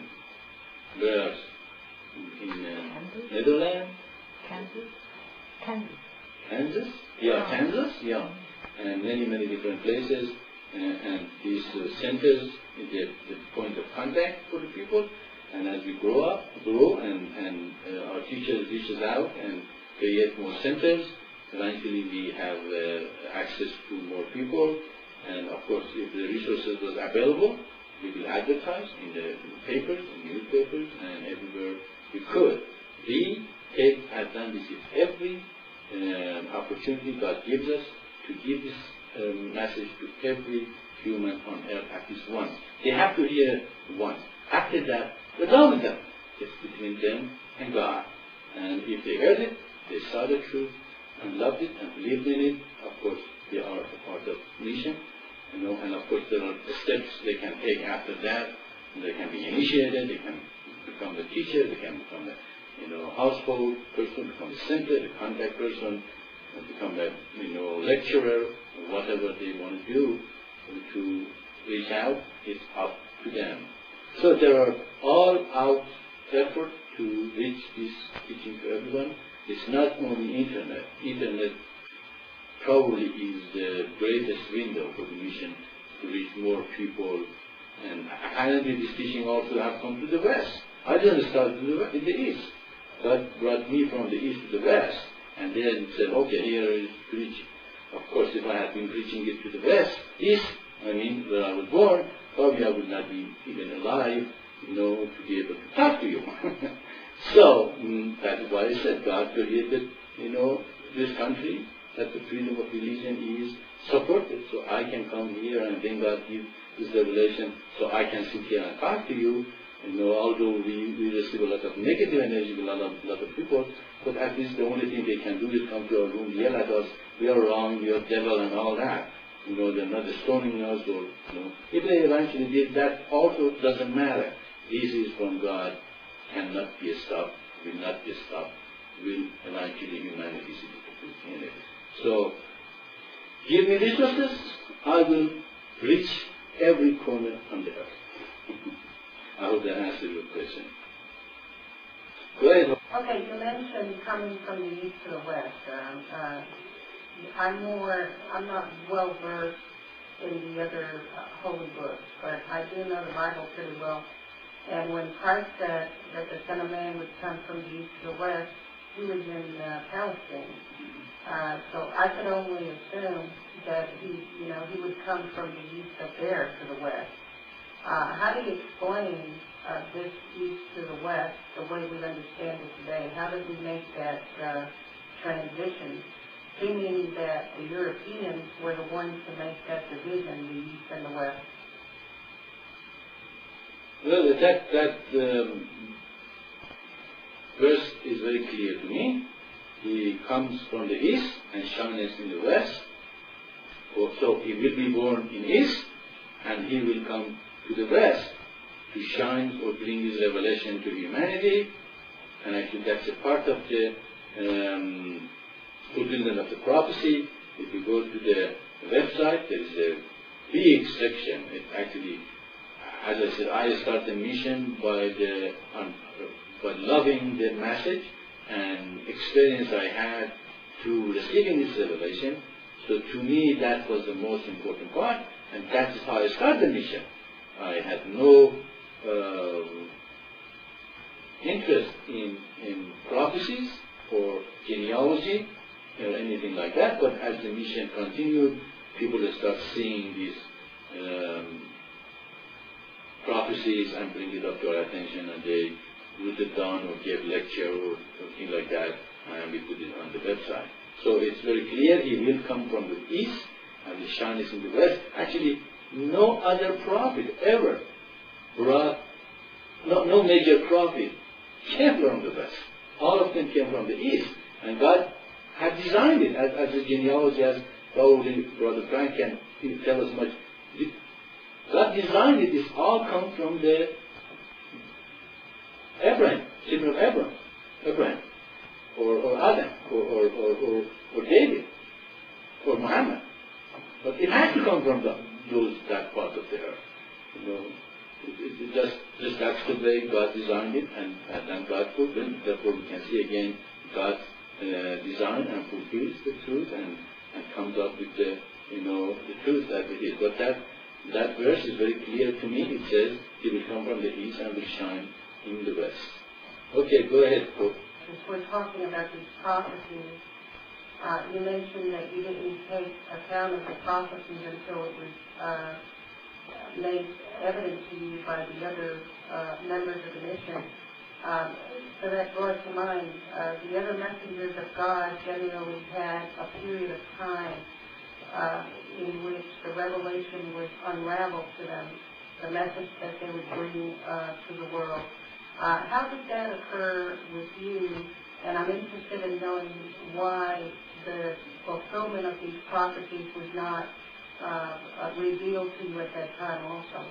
where else? In uh, Netherlands. Kansas? Kansas. Kansas? Yeah, Kansas, yeah. And many, many different places. Uh, and these uh, centers, the, the point of contact for the people. And as we grow up, grow, and, and uh, our teachers reaches out and create more centers, eventually we have uh, access to more people. And of course, if the resources was available, we will advertise in the papers, in newspapers, and everywhere we could. We take advantage of every um, opportunity God gives us to give this um, message to every human on earth at least once. They have to hear once. After that, we're done with them. It's between them and God. And if they heard it, they saw the truth and loved it and believed in it, of course, they are a part of mission. You know, and of course there are steps they can take after that. They can be initiated, they can become the teacher, they can become the you know, household person, become the center, the contact person, become a you know, lecturer, whatever they want to do to reach out, it's up to them. So there are all-out effort to reach this teaching to everyone. It's not only internet. Internet probably is the greatest window for the mission to reach more people. And apparently this teaching also has come to the West. I didn't start in the, in the East. God brought me from the East to the West. And then said, okay, here is preaching. Of course, if I had been preaching it to the West, East, I mean, where I was born, probably I would not be even alive, you know, to be able to talk to you. So, mm, that is why I said God created, you know, this country, that the freedom of religion is supported. So I can come here and then God gives this revelation so I can sit here and talk to you. You know, although we, we receive a lot of negative energy with a lot of, lot of people, but at least the only thing they can do is come to our room, yell at us, we are wrong, we are devil and all that. You know, they're not stoning us or, you know. If they eventually did that, also doesn't matter. This is from God, cannot be stopped, will not be stopped, will eventually humanity see the truth. So, give me resources, I will reach every corner on the earth. I hope that answers your question. Go ahead. Okay, you mentioned coming from the east to the west. Um, uh, I'm more, I'm not well versed in the other uh, holy books, but I do know the Bible pretty well. And when Christ said that the Son of Man would come from the east to the west, he was in uh, Palestine. Uh, so I could only assume that he, you know, he would come from the east up there to the west. Uh, how do you explain uh, this east to the west, the way we understand it today? How did we make that uh, transition seeming that the Europeans were the ones to make that division, the East and the West. Well, that, that um, verse is very clear to me. He comes from the East and shines in the West. So he will be born in East and he will come to the West to shine or bring his revelation to humanity. And actually that's a part of the um, fulfillment of the prophecy. If you go to the website, there is a big section. It actually, as I said, I start the mission by the um, by loving the message and experience I had through receiving this revelation. So to me, that was the most important part, and that is how I started the mission. I had no uh, interest in, in prophecies or genealogy or anything like that, but as the mission continued, people start seeing these um, prophecies and bring it up to our attention, and they wrote it down or gave lecture or, or things like that, and we put it on the website. So it's very clear he will come from the East and will shine in the West. Actually, no other prophet ever brought, no, no major prophet came from the West. All of them came from the East. And God had designed it as, as a genealogy, as probably Brother Frank can tell us much. God designed it. It's all come from the Abraham, children of Abraham, Abraham, or, or Adam, or, or, or, or, or David, or Muhammad. But it has to come from the, those that part of the earth. You know, it, it, it just just that's the way God designed it, and, and then God fulfilled it. Therefore, we can see again God uh, designed and fulfills the truth, and, and comes up with the you know the truth that it is. But that that verse is very clear to me. It says he will come from the east and will shine in the west. Okay, go ahead, Pope. Since we're talking about these prophecies, uh, you mentioned that you didn't take account of the prophecies until it was uh, made evident to you by the other uh, members of the mission. Um, so that brought to mind, uh, the other messengers of God generally had a period of time uh, in which the revelation was unraveled to them, the message that they would bring uh, to the world. Uh, how did that occur with you? And I'm interested in knowing why the fulfillment of these prophecies was not uh, uh, revealed to you at that time also.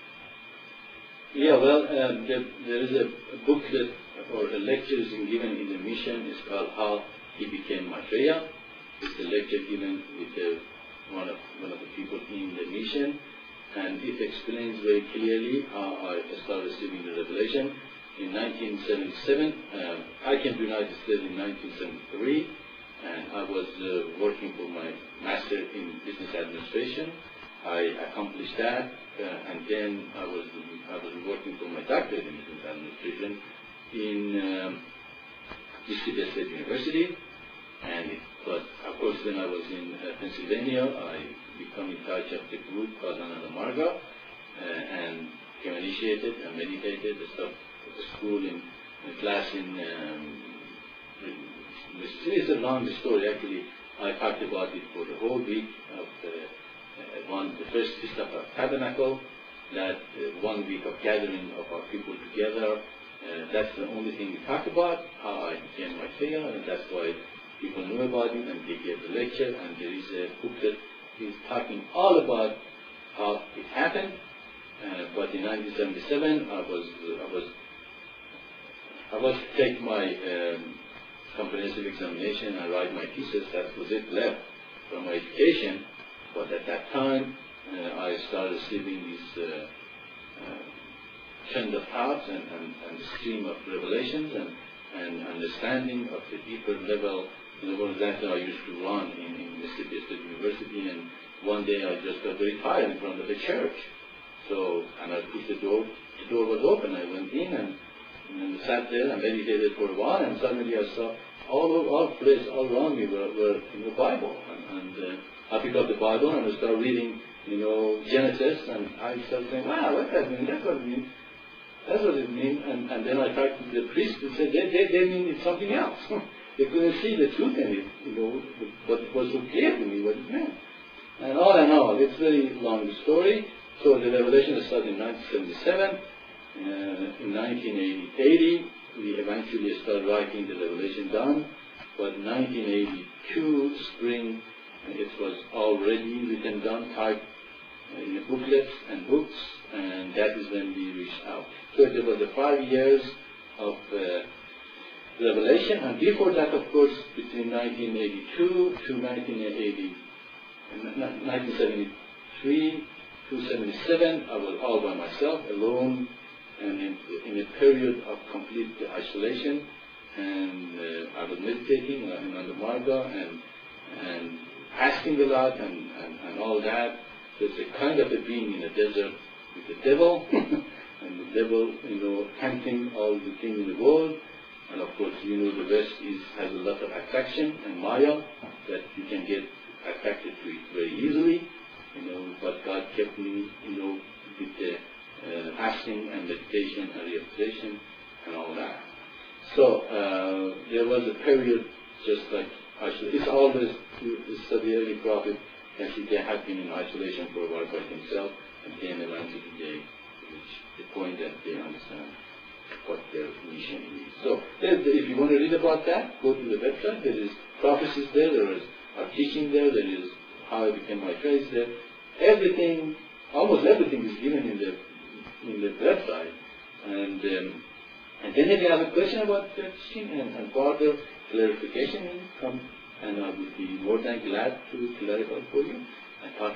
Yeah, well, um, there, there is a, a booklet or a lecture is given in the mission. It's called How He Became Maitreya. It's a lecture given with the, one of one of the people in the mission, and it explains very clearly how I started receiving the revelation. In nineteen seventy-seven, uh, I came to the United States in nineteen seventy-three, and I was uh, working for my master in business administration. I accomplished that, uh, and then I was I was working for my doctorate in business administration in um, Mississippi State University, and it was, of course, when I was in uh, Pennsylvania, I became in touch of the group called Ananda Marga, uh, and became initiated and meditated, stuff at the school in a class in um, Mississippi. It's a long story. Actually, I talked about it for the whole week of the uh, one, the first feast of our tabernacle, that uh, one week of gathering of our people together. Uh, that's the only thing we talked about, how I became Maitreya, and that's why people knew about it, and they gave the lecture, and there is a book that is talking all about how it happened. Uh, but in nineteen seventy-seven, I was, uh, I was, I was to take my um, comprehensive examination and write my thesis. That was it left from my education. But at that time, uh, I started receiving this uh, uh, trend of thoughts and, and, and stream of revelations and, and understanding of the deeper level. In the world that I used to run in, in Mississippi State University, and one day I just got very tired in front of the church. So, and I pushed the door, the door was open. I went in and, and sat there and meditated for a while, and suddenly I saw all over, all places, all around me were, were in the Bible. And, and uh, I picked up the Bible and I started reading, you know, Genesis, and I started saying, wow, what does that mean? That's what it means. That's what it means. And, and then I talked to the priest and said, they, they, they mean it's something else. they couldn't see the truth in it, you know, but it was so clear to me what it meant. And all in all, it's a very long story. So the revelation started in nineteen seventy-seven. Uh, in nineteen eighty, we eventually started writing the revelation down. But nineteen eighty-two spring, it was already written down, typed in booklets and books, and that is when we reached out. So there was the five years of uh, revelation, and before that, of course, between nineteen eighty-two to nineteen eighty, nineteen seventy-three to seventy-seven, I was all by myself, alone, and in, in a period of complete isolation. And uh, I was meditating uh, on the Marga and and asking a lot and, and, and all that. So it's a kind of a being in a desert with the devil, and the devil, you know, tempting all the things in the world. And of course, you know, the West is has a lot of attraction and Maya, that you can get attracted to it very easily, you know. But God kept me, you know, with the uh, fasting and meditation and realization and all that. So uh, there was a period just like isolation. It's always to study early prophet, and they have been in isolation for a while by themselves, and then eventually they reach the point that they understand what their mission is. So if you want to read about that, go to the website. There is prophecies there. There is our teaching there. There is how I became my faith there. Everything, almost everything is given in the in the website. And um, and then if you have a question about that teaching and, and further clarification, come and I would be more than glad to clarify for you and talk